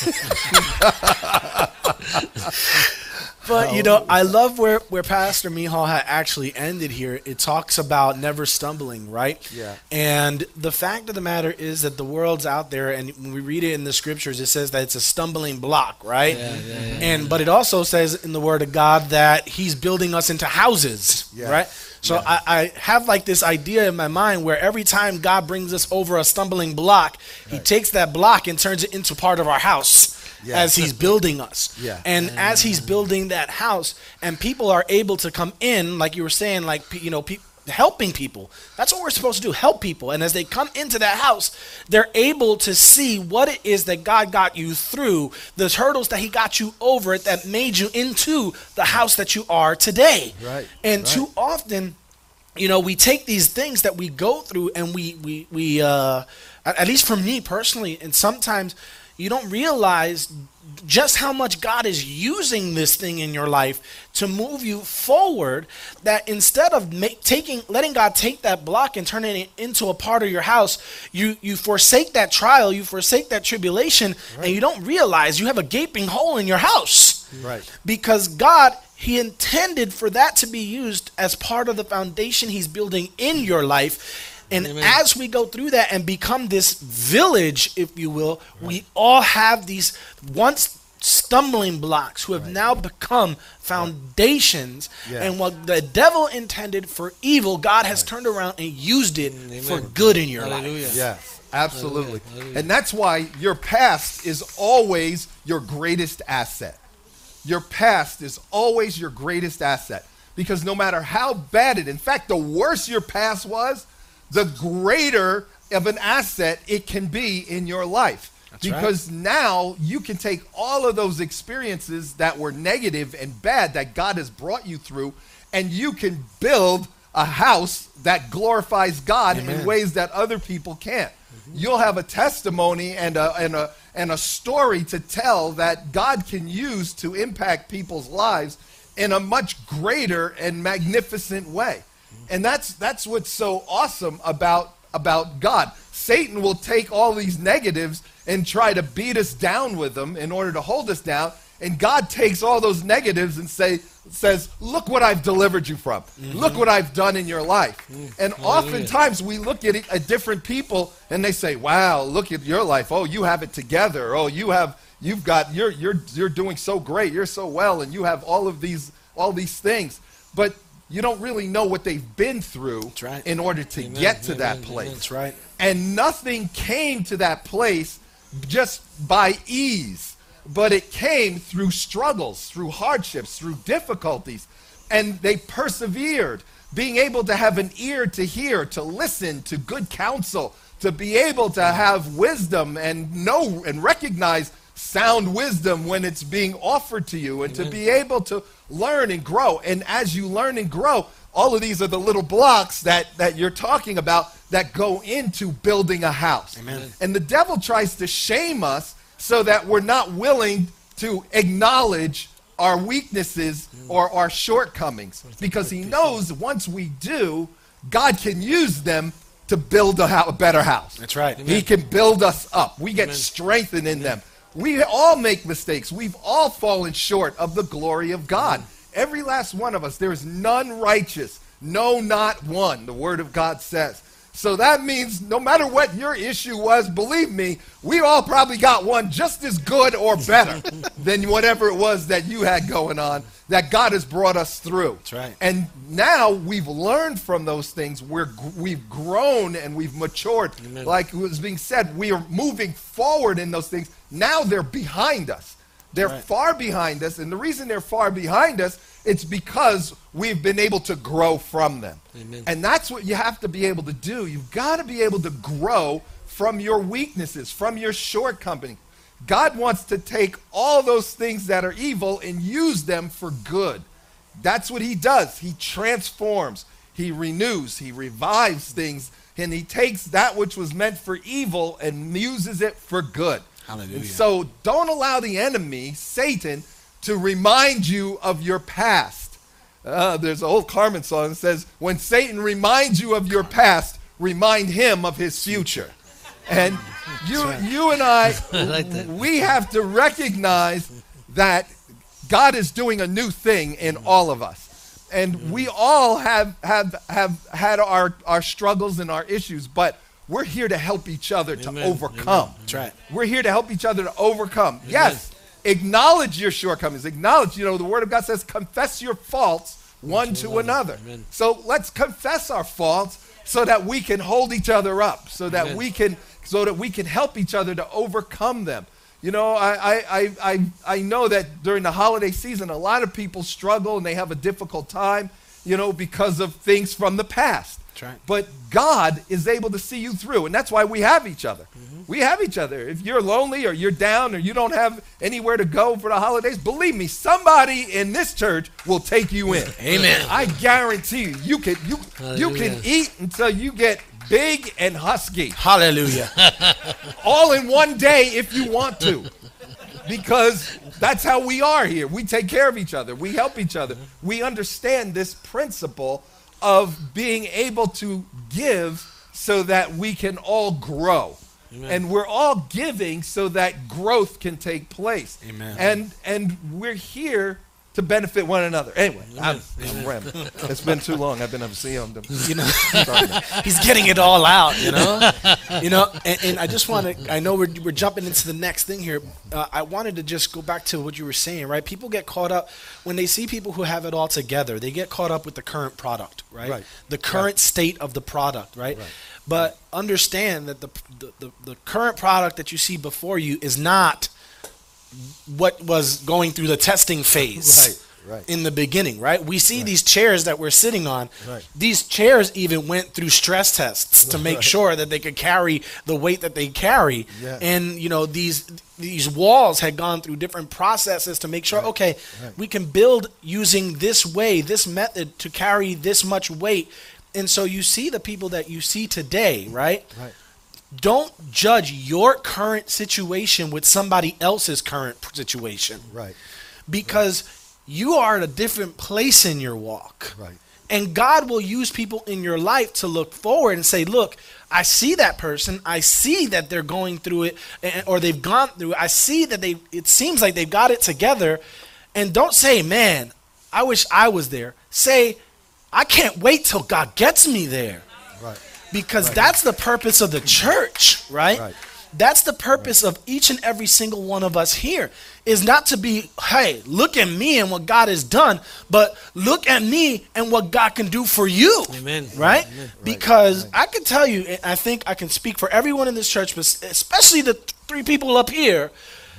But, you know, I love where, where Pastor Mihal had actually ended here. It talks about never stumbling, right? Yeah. And the fact of the matter is that the world's out there, and when we read it in the scriptures, it says that it's a stumbling block, right? Yeah, yeah, yeah, And but it also says in the Word of God that He's building us into houses, Yes. right? So Yes. I, I have like this idea in my mind where every time God brings us over a stumbling block, He Right. takes that block and turns it into part of our house. Yes. As he's building us. Yeah. And as he's building that house, and people are able to come in, like you were saying, like, pe- you know, pe- helping people. That's what we're supposed to do, help people. And as they come into that house, they're able to see what it is that God got you through, the hurdles that he got you over it that made you into the house that you are today. Right, And right. too often, you know, we take these things that we go through and we, we, we uh, at at least for me personally, and sometimes you don't realize just how much God is using this thing in your life to move you forward, that instead of make, taking, letting God take that block and turning it into a part of your house, you, you forsake that trial, you forsake that tribulation, Right. and you don't realize you have a gaping hole in your house. Right. Because God, he intended for that to be used as part of the foundation he's building in your life. And Amen. as we go through that and become this village, if you will, we all have these once stumbling blocks who have Right. now become foundations. Yeah. And what the devil intended for evil, God has turned around and used it Amen. for good in your life. Hallelujah. Yes. Absolutely. Hallelujah. Hallelujah. And that's why your past is always your greatest asset. Your past is always your greatest asset. Because no matter how bad it, in fact, the worse your past was, the greater of an asset it can be in your life. That's because right. now you can take all of those experiences that were negative and bad that God has brought you through, and you can build a house that glorifies God Amen. in ways that other people can't. Mm-hmm. You'll have a testimony and a, and a and a story to tell that God can use to impact people's lives in a much greater and magnificent way. And that's that's what's so awesome about about God. Satan will take all these negatives and try to beat us down with them in order to hold us down. And God takes all those negatives and say, says, look what I've delivered you from. Mm-hmm. Look what I've done in your life. Mm-hmm. And oftentimes we look at, it, at different people and they say, wow, look at your life. Oh, you have it together. Oh, you have, you've got, you're, you're, you're doing so great. You're so well. And you have all of these, all these things. But you don't really know what they've been through right. in order to Amen. get to Amen. that Amen. place. That's right. And nothing came to that place just by ease, but it came through struggles, through hardships, through difficulties. And they persevered, being able to have an ear to hear, to listen to good counsel, to be able to have wisdom and know and recognize sound wisdom when it's being offered to you, and Amen. to be able to learn and grow. And as you learn and grow, all of these are the little blocks that, that you're talking about that go into building a house. Amen. And the devil tries to shame us so that we're not willing to acknowledge our weaknesses or our shortcomings, because he knows once we do, God can use them to build a, ho- a better house. That's right. He can build us up. We get Amen. strengthened in them. We all make mistakes. We've all fallen short of the glory of God. Every last one of us. There is none righteous. No, not one, the word of God says. So that means no matter what your issue was, believe me, we all probably got one just as good or better than whatever it was that you had going on that God has brought us through. That's right. And now we've learned from those things. We're, we've grown and we've matured. Amen. Like was being said, we are moving forward in those things. Now they're behind us. They're Right. far behind us. And the reason they're far behind us, it's because we've been able to grow from them. Amen. And that's what you have to be able to do. You've got to be able to grow from your weaknesses, from your shortcomings. God wants to take all those things that are evil and use them for good. That's what he does. He transforms, he renews, he revives things, and he takes that which was meant for evil and uses it for good. Hallelujah. And so don't allow the enemy, Satan, to remind you of your past. Uh, there's an old Carmen song that says, when Satan reminds you of your past, remind him of his future. And you, right. you and I, I like that. we have to recognize that God is doing a new thing in all of us. And we all have, have, have had our, our struggles and our issues, but we're here to help each other to Amen. overcome. Amen. That's right. We're here to help each other to overcome. Yes, acknowledge your shortcomings. Acknowledge, you know, the Word of God says, confess your faults one to another. Amen. So let's confess our faults so that we can hold each other up, so that Amen. we can, so that we can help each other to overcome them. You know, I, I, I, I, I know that during the holiday season, a lot of people struggle and they have a difficult time, you know, because of things from the past. That's right. But God is able to see you through, and that's why we have each other. Mm-hmm. We have each other. If you're lonely or you're down or you don't have anywhere to go for the holidays, believe me, somebody in this church will take you in. Amen. I guarantee you, you can you you can Hallelujah. eat until you get big and husky, Hallelujah. all in one day if you want to. Because that's how we are here. We take care of each other. We help each other. We understand this principle of being able to give so that we can all grow. Amen. And we're all giving so that growth can take place. Amen. And and we're here to benefit one another. Anyway, I'm, I'm rambling. It's been too long. I've been able to see him. You know, he's getting it all out, you know? You know, and, and I just want to, I know we're, we're jumping into the next thing here. Uh, I wanted to just go back to what you were saying, right? People get caught up, when they see people who have it all together, they get caught up with the current product, right? Right. The current Right. state of the product, right? Right. But understand that the, the, the, the current product that you see before you is not what was going through the testing phase Right, right. in the beginning, right? We see Right. these chairs that we're sitting on. Right. These chairs even went through stress tests to make Right. sure that they could carry the weight that they carry. Yeah. And, you know, these these walls had gone through different processes to make sure, okay, Right. we can build using this way, this method to carry this much weight. And so you see the people that you see today, right? Right. Don't judge your current situation with somebody else's current situation, Right. because you are at a different place in your walk. Right. And God will use people in your life to look forward and say, look, I see that person. I see that they're going through it, and- or they've gone through it. I see that they, it seems like they've got it together. And don't say, man, I wish I was there. Say, I can't wait till God gets me there. Right. Because Right. that's the purpose of the church, right? Right. That's the purpose of each and every single one of us here, is not to be, hey, look at me and what God has done, but look at me and what God can do for you. Amen. Right? Amen. Because Right. I can tell you, and I think I can speak for everyone in this church, but especially the th- three people up here,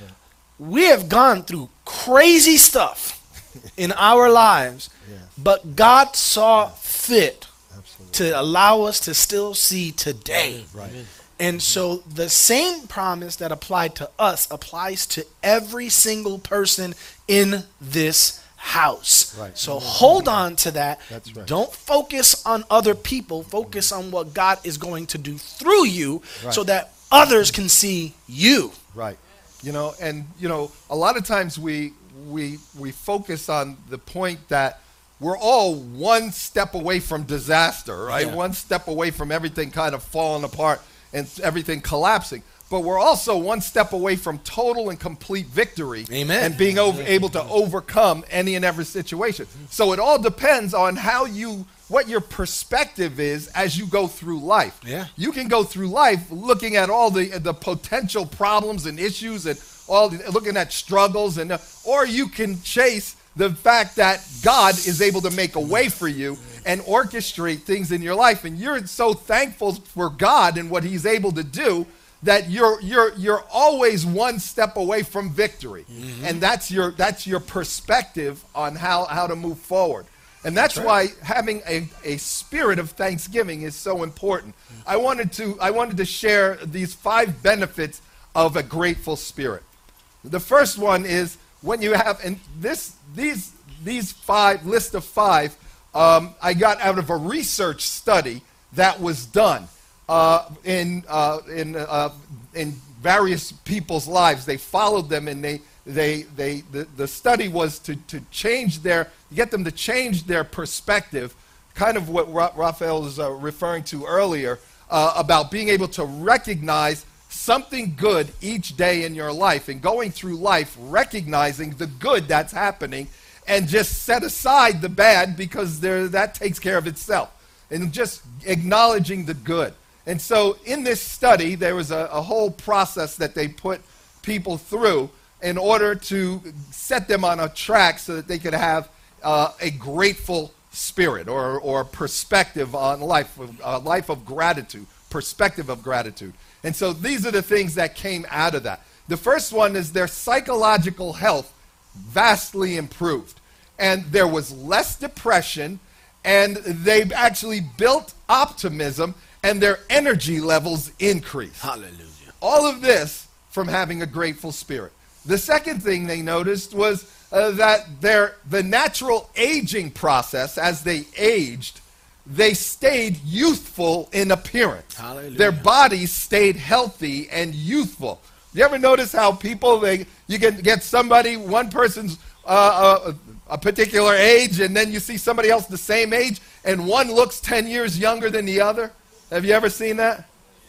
we have gone through crazy stuff in our lives, Yeah. but God saw fit Absolutely. to allow us to still see today. Right. And so the same promise that applied to us applies to every single person in this house. Right. So hold on to that. That's right. Don't focus on other people. Focus on what God is going to do through you, Right. so that others can see you. Right. You know, and you know, a lot of times we we we focus on the point that we're all one step away from disaster, right? Yeah. One step away from everything kind of falling apart and everything collapsing. But we're also one step away from total and complete victory. Amen. And being over, able to overcome any and every situation. So it all depends on how you, what your perspective is as you go through life. Yeah. You can go through life looking at all the the potential problems and issues and all the, looking at struggles, and uh, or you can chase the fact that God is able to make a way for you and orchestrate things in your life, and you're so thankful for God and what He's able to do that you're you're you're always one step away from victory. Mm-hmm. And that's your that's your perspective on how, how to move forward. And that's, that's right. why having a, a spirit of thanksgiving is so important. Mm-hmm. I wanted to I wanted to share these five benefits of a grateful spirit. The first one is when you have, and this these these five list of five um, I got out of a research study that was done uh, in uh, in uh, in various people's lives. They followed them, and they they they the, the study was to to change their get them to change their perspective, kind of what Ra- Raphael was uh, referring to earlier uh, about being able to recognize something good each day in your life, and going through life recognizing the good that's happening, and just set aside the bad because there, that takes care of itself, and just acknowledging the good. And so in this study, there was a, a whole process that they put people through in order to set them on a track so that they could have uh, a grateful spirit or, or perspective on life, a life of gratitude, perspective of gratitude. And so these are the things that came out of that. The first one is their psychological health vastly improved. And there was less depression, and they actually built optimism, and their energy levels increased. Hallelujah. All of this from having a grateful spirit. The second thing they noticed was uh, that their the natural aging process, as they aged, they stayed youthful in appearance. Hallelujah. Their bodies stayed healthy and youthful. You ever notice how people, they you can get somebody, one person's uh, a, a particular age, and then you see somebody else the same age, and one looks ten years younger than the other? Have you ever seen that?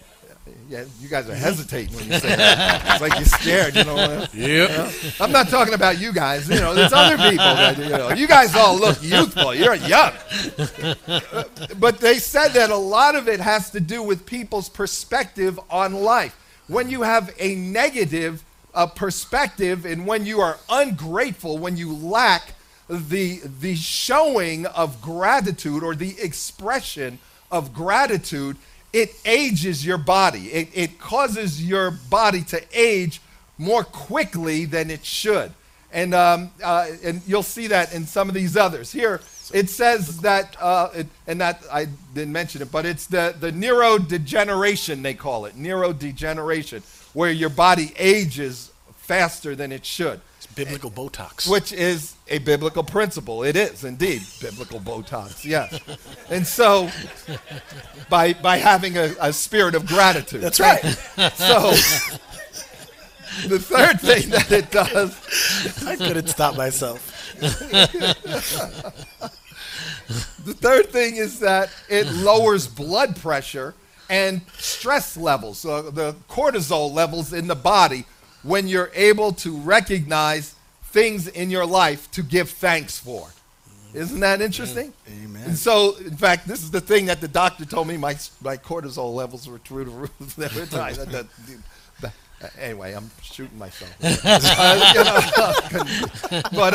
Yeah, you guys are hesitating when you say that. It's like you're scared, you know. Yep. You know? I'm not talking about you guys. You know, there's other people that, you know. You guys all look youthful. You're young. But they said that a lot of it has to do with people's perspective on life. When you have a negative uh, perspective and when you are ungrateful, when you lack the, the showing of gratitude or the expression of gratitude, it ages your body. It, it causes your body to age more quickly than it should. And, um, uh, and you'll see that in some of these others. Here, it says that, uh, it, and that I didn't mention it, but it's the, the neurodegeneration, they call it, neurodegeneration, where your body ages faster than it should. It's biblical and, Botox. Which is a biblical principle. It is, indeed, biblical Botox, yes. And so, by, by having a, a spirit of gratitude. That's right. So, the third thing that it does. I couldn't stop myself. The third thing is that it lowers blood pressure and stress levels, so the cortisol levels in the body, when you're able to recognize things in your life to give thanks for. Isn't that interesting? Amen. And so, in fact, this is the thing that the doctor told me my, my cortisol levels were through the roof. that, that, Anyway, I'm shooting myself. uh, you know, but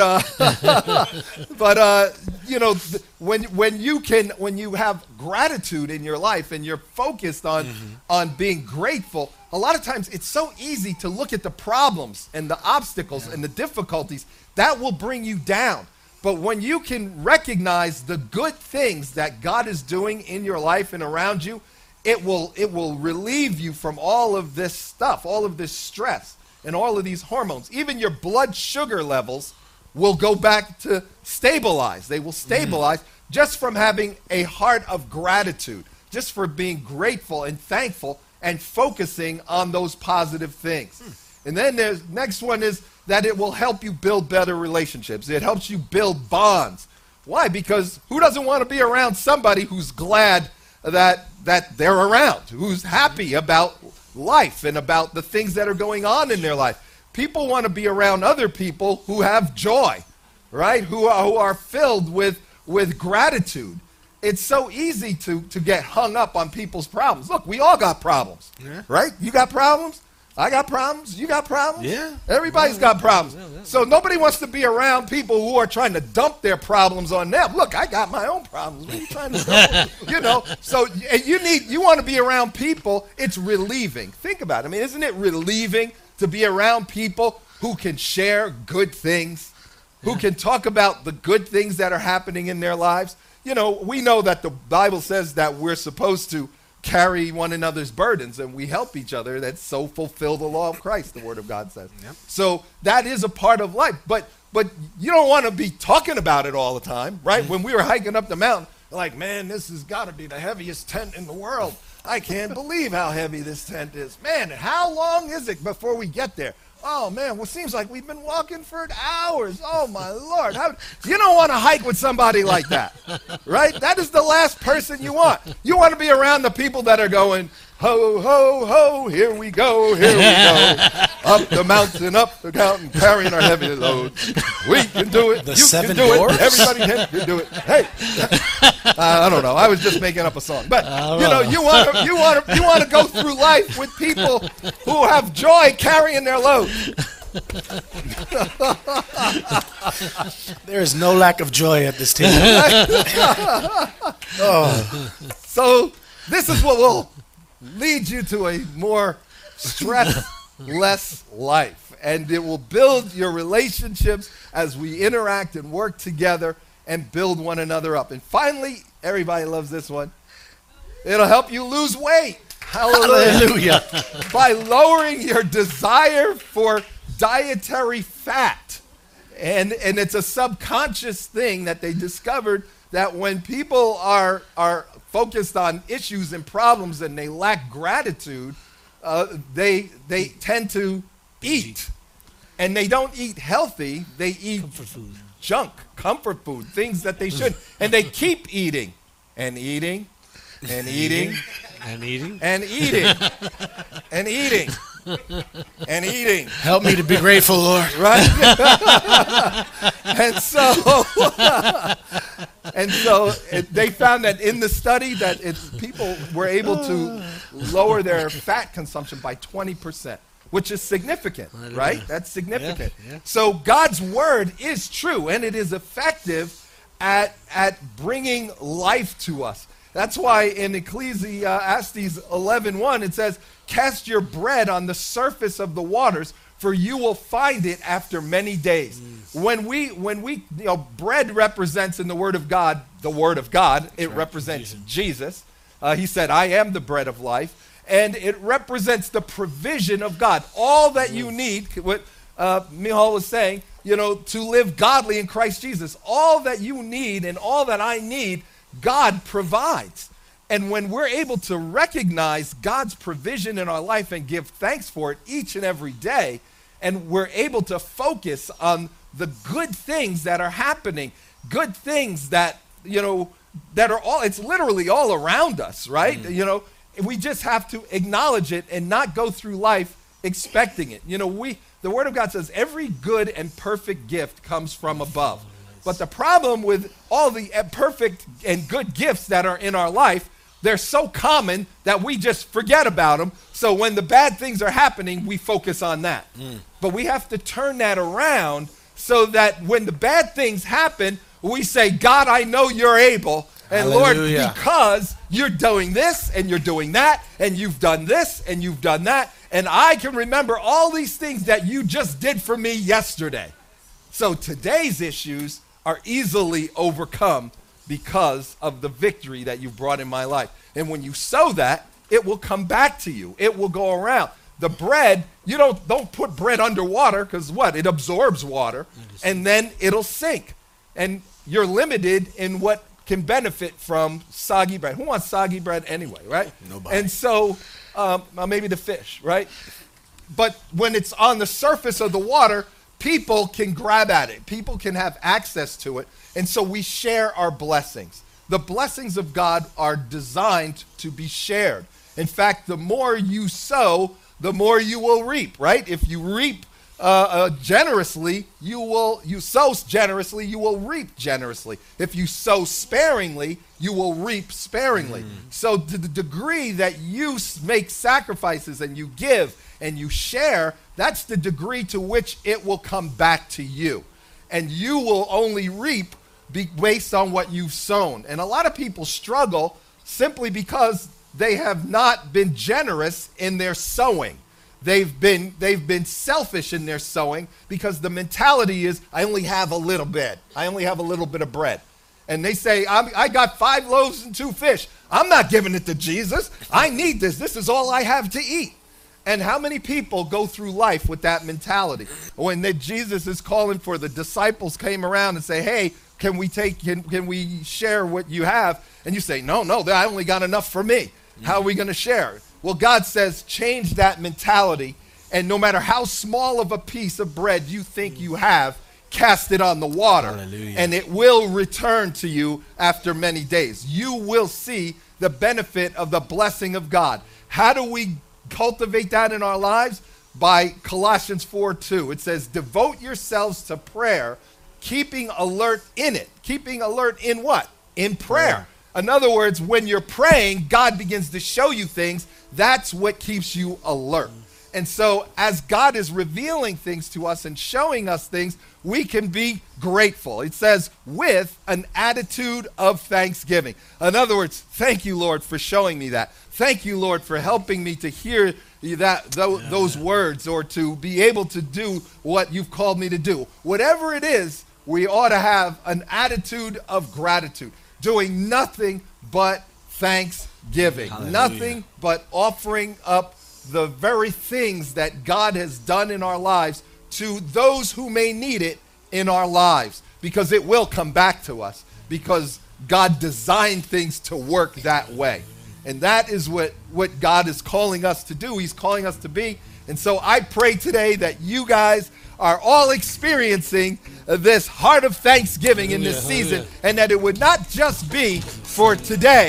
uh, but uh, you know, th- when when you can when you have gratitude in your life and you're focused on mm-hmm. on being grateful, a lot of times it's so easy to look at the problems and the obstacles yeah. and the difficulties that will bring you down. But when you can recognize the good things that God is doing in your life and around you, It will, it will relieve you from all of this stuff, all of this stress, and all of these hormones. Even your blood sugar levels will go back to stabilize. They will stabilize mm. just from having a heart of gratitude, just for being grateful and thankful and focusing on those positive things. Mm. And then the next one is that it will help you build better relationships. It helps you build bonds. Why? Because who doesn't want to be around somebody who's glad that that they're around, who's happy about life and about the things that are going on in their life? People want to be around other people who have joy, right? Who are, who are filled with, with gratitude. It's so easy to, to get hung up on people's problems. Look, we all got problems, yeah. right? You got problems? I got problems. You got problems? Yeah. Everybody's got problems. Yeah, yeah. So nobody wants to be around people who are trying to dump their problems on them. Look, I got my own problems. What are you trying to do? You know, so you need, you want to be around people. It's relieving. Think about it. I mean, isn't it relieving to be around people who can share good things, who yeah. can talk about the good things that are happening in their lives? You know, we know that the Bible says that we're supposed to carry one another's burdens, and we help each other. That so fulfill the law of Christ, the Word of God says. Yep. So that is a part of life. But but you don't want to be talking about it all the time, right? Mm-hmm. When we were hiking up the mountain, like, man, this has got to be the heaviest tent in the world. I can't believe how heavy this tent is. Man, how long is it before we get there? Oh, man, well, it seems like we've been walking for hours. Oh, my Lord. How, you don't want to hike with somebody like that, right? That is the last person you want. You want to be around the people that are going, ho, ho, ho, here we go, here we go. Up the mountain, up the mountain, carrying our heavy loads. We can do it. The you seven can do dwarfs? it. Everybody can do it. Hey, uh, I don't know. I was just making up a song. But, you know, you want to you want to you want to go through life with people who have joy carrying their load. There is no lack of joy at this table. Oh. So this is what will lead you to a more stress-less life, and it will build your relationships as we interact and work together and build one another up. And finally, everybody loves this one. It'll help you lose weight. Hallelujah. Hallelujah. By lowering your desire for dietary fat. And and it's a subconscious thing that they discovered, that when people are are focused on issues and problems and they lack gratitude, uh, they they tend to eat. And they don't eat healthy, they eat comfort food. Junk, comfort food, things that they shouldn't. And they keep eating and eating and eating And eating. And eating. And eating. And eating. Help me to be grateful, Lord. Right? And so, and so it, they found that in the study that it's, people were able to lower their fat consumption by twenty percent, which is significant, right? That's significant. Yeah, yeah. So God's word is true, and it is effective at, at bringing life to us. That's why in Ecclesiastes eleven one it says, cast your bread on the surface of the waters, for you will find it after many days. Mm. When we, when we, you know, bread represents in the Word of God, the Word of God. That's it right. represents Jesus. Jesus. Uh, he said, I am the bread of life. And it represents the provision of God. All that you need, what uh, Michal was saying, you know, to live godly in Christ Jesus. All that you need and all that I need, God provides. And when we're able to recognize God's provision in our life and give thanks for it each and every day, and we're able to focus on the good things that are happening, good things that, you know, that are all, it's literally all around us, right? Mm. You know, we just have to acknowledge it and not go through life expecting it. You know, we, the Word of God says every good and perfect gift comes from above. But the problem with all the perfect and good gifts that are in our life, they're so common that we just forget about them. So when the bad things are happening, we focus on that. Mm. But we have to turn that around so that when the bad things happen, we say, God, I know you're able. And Hallelujah. Lord, because you're doing this and you're doing that and you've done this and you've done that. And I can remember all these things that you just did for me yesterday. So today's issues are easily overcome because of the victory that you brought in my life. And when you sow that, it will come back to you. It will go around. The bread, you don't, don't put bread underwater because what? It absorbs water and then it'll sink. And you're limited in what can benefit from soggy bread. Who wants soggy bread anyway, right? Nobody. And so, um, well, maybe the fish, right? But when it's on the surface of the water, people can grab at it. People can have access to it. And so we share our blessings. The blessings of God are designed to be shared. In fact, the more you sow, the more you will reap, right? If you reap uh, uh, generously, you will, you sow generously, you will reap generously. If you sow sparingly, you will reap sparingly. Mm. So to the degree that you make sacrifices and you give and you share, that's the degree to which it will come back to you. And you will only reap be based on what you've sown. And a lot of people struggle simply because they have not been generous in their sowing. They've been, they've been selfish in their sowing because the mentality is, I only have a little bit. I only have a little bit of bread. And they say, I'm, I got five loaves and two fish. I'm not giving it to Jesus. I need this. This is all I have to eat. And how many people go through life with that mentality? When the, Jesus is calling for, the disciples came around and say, hey, can we take, can, can we share what you have? And you say, no, no, I only got enough for me. How are we going to share? Well, God says, change that mentality. And no matter how small of a piece of bread you think you have, cast it on the water. Hallelujah. And it will return to you after many days. You will see the benefit of the blessing of God. How do we cultivate that in our lives? By Colossians four two. It says, devote yourselves to prayer, keeping alert in it. Keeping alert in what? In prayer. prayer. In other words, when you're praying, God begins to show you things. That's what keeps you alert. And so as God is revealing things to us and showing us things, we can be grateful. It says, with an attitude of thanksgiving. In other words, thank you, Lord, for showing me that. Thank you, Lord, for helping me to hear that those, those words, or to be able to do what you've called me to do. Whatever it is, we ought to have an attitude of gratitude, doing nothing but thanksgiving. Hallelujah. Nothing but offering up the very things that God has done in our lives to those who may need it in our lives, because it will come back to us, because God designed things to work that way. And that is what, what God is calling us to do. He's calling us to be. And so I pray today that you guys are all experiencing this heart of thanksgiving in this season, and that it would not just be for today,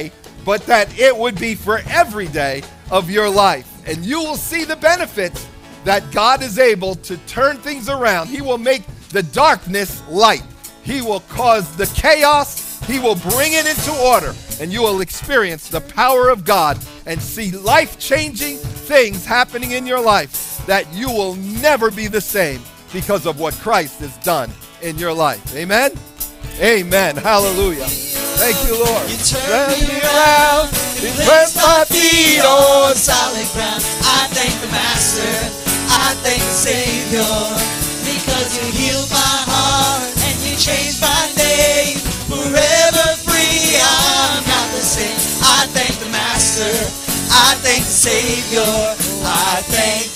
but that it would be for every day of your life. And you will see the benefits that God is able to turn things around. He will make the darkness light. He will cause the chaos. He will bring it into order. And you will experience the power of God and see life-changing things happening in your life that you will never be the same because of what Christ has done in your life. Amen? Amen. Hallelujah. Thank you, Lord. You turn me around, you place my feet on solid ground. I thank the Master, I thank the Savior, because you healed my heart and you changed my name. Forever free, I'm not the same. I thank the Master, I thank the Savior, I thank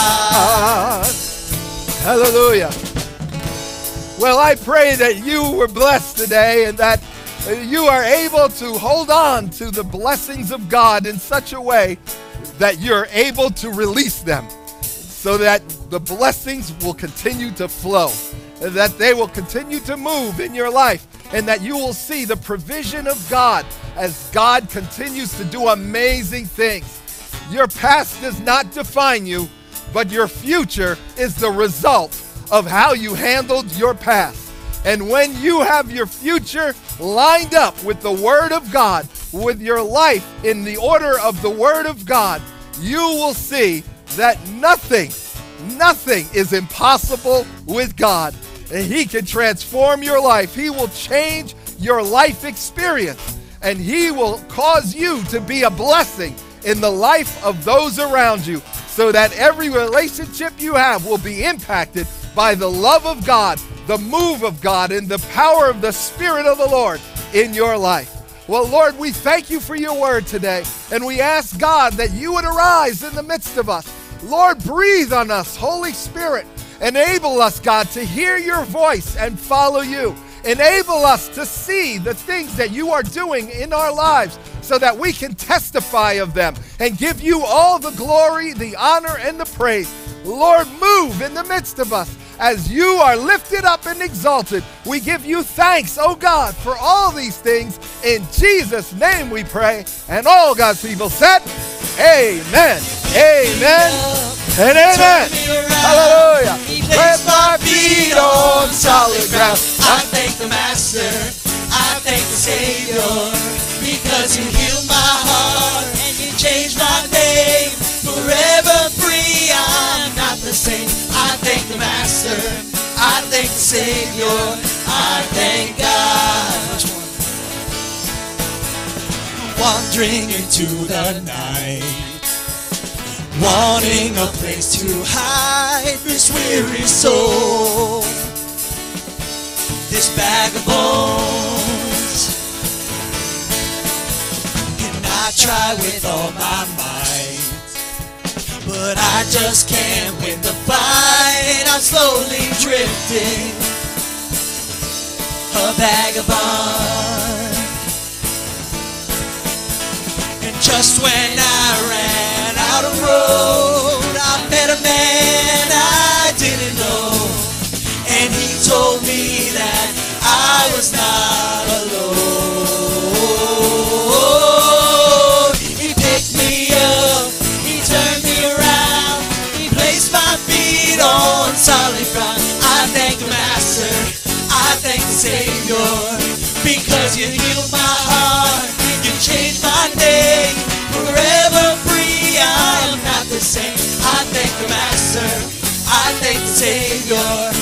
God. Hallelujah. Well, I pray that you were blessed today and that you are able to hold on to the blessings of God in such a way that you're able to release them so that the blessings will continue to flow, and that they will continue to move in your life, and that you will see the provision of God as God continues to do amazing things. Your past does not define you, but your future is the result of how you handled your past. And when you have your future lined up with the Word of God, with your life in the order of the Word of God, you will see that nothing, nothing is impossible with God. And He can transform your life. He will change your life experience. And He will cause you to be a blessing in the life of those around you, so that every relationship you have will be impacted by the love of God, the move of God, and the power of the Spirit of the Lord in your life. Well, Lord, we thank you for your word today, and we ask God that you would arise in the midst of us. Lord, breathe on us, Holy Spirit. Enable us, God, to hear your voice and follow you. Enable us to see the things that you are doing in our lives so that we can testify of them and give you all the glory, the honor, and the praise. Lord, move in the midst of us as you are lifted up and exalted. We give you thanks, oh God, for all these things. In Jesus' name we pray. And all God's people said, amen, amen, and amen. Hallelujah. Place my feet on solid ground. I thank the Master, I thank the Savior, because you healed my heart and you changed my name. Forever free, I'm not the same. I thank the Master, I thank the Savior, I thank God. Wandering into the night, wanting a place to hide this weary soul, this bag of bones. And I try with all my might, but I just can't win the fight. I'm slowly drifting, a vagabond. And just when I ran out of road, I met a man I didn't know, and he told me that I was not alone. He picked me up, he turned me around, he placed my feet on solid ground. I thank the Master, I thank the Savior, because you healed my heart, you changed my name. Forever free, I'm not the same. I thank the Master, I thank the Savior,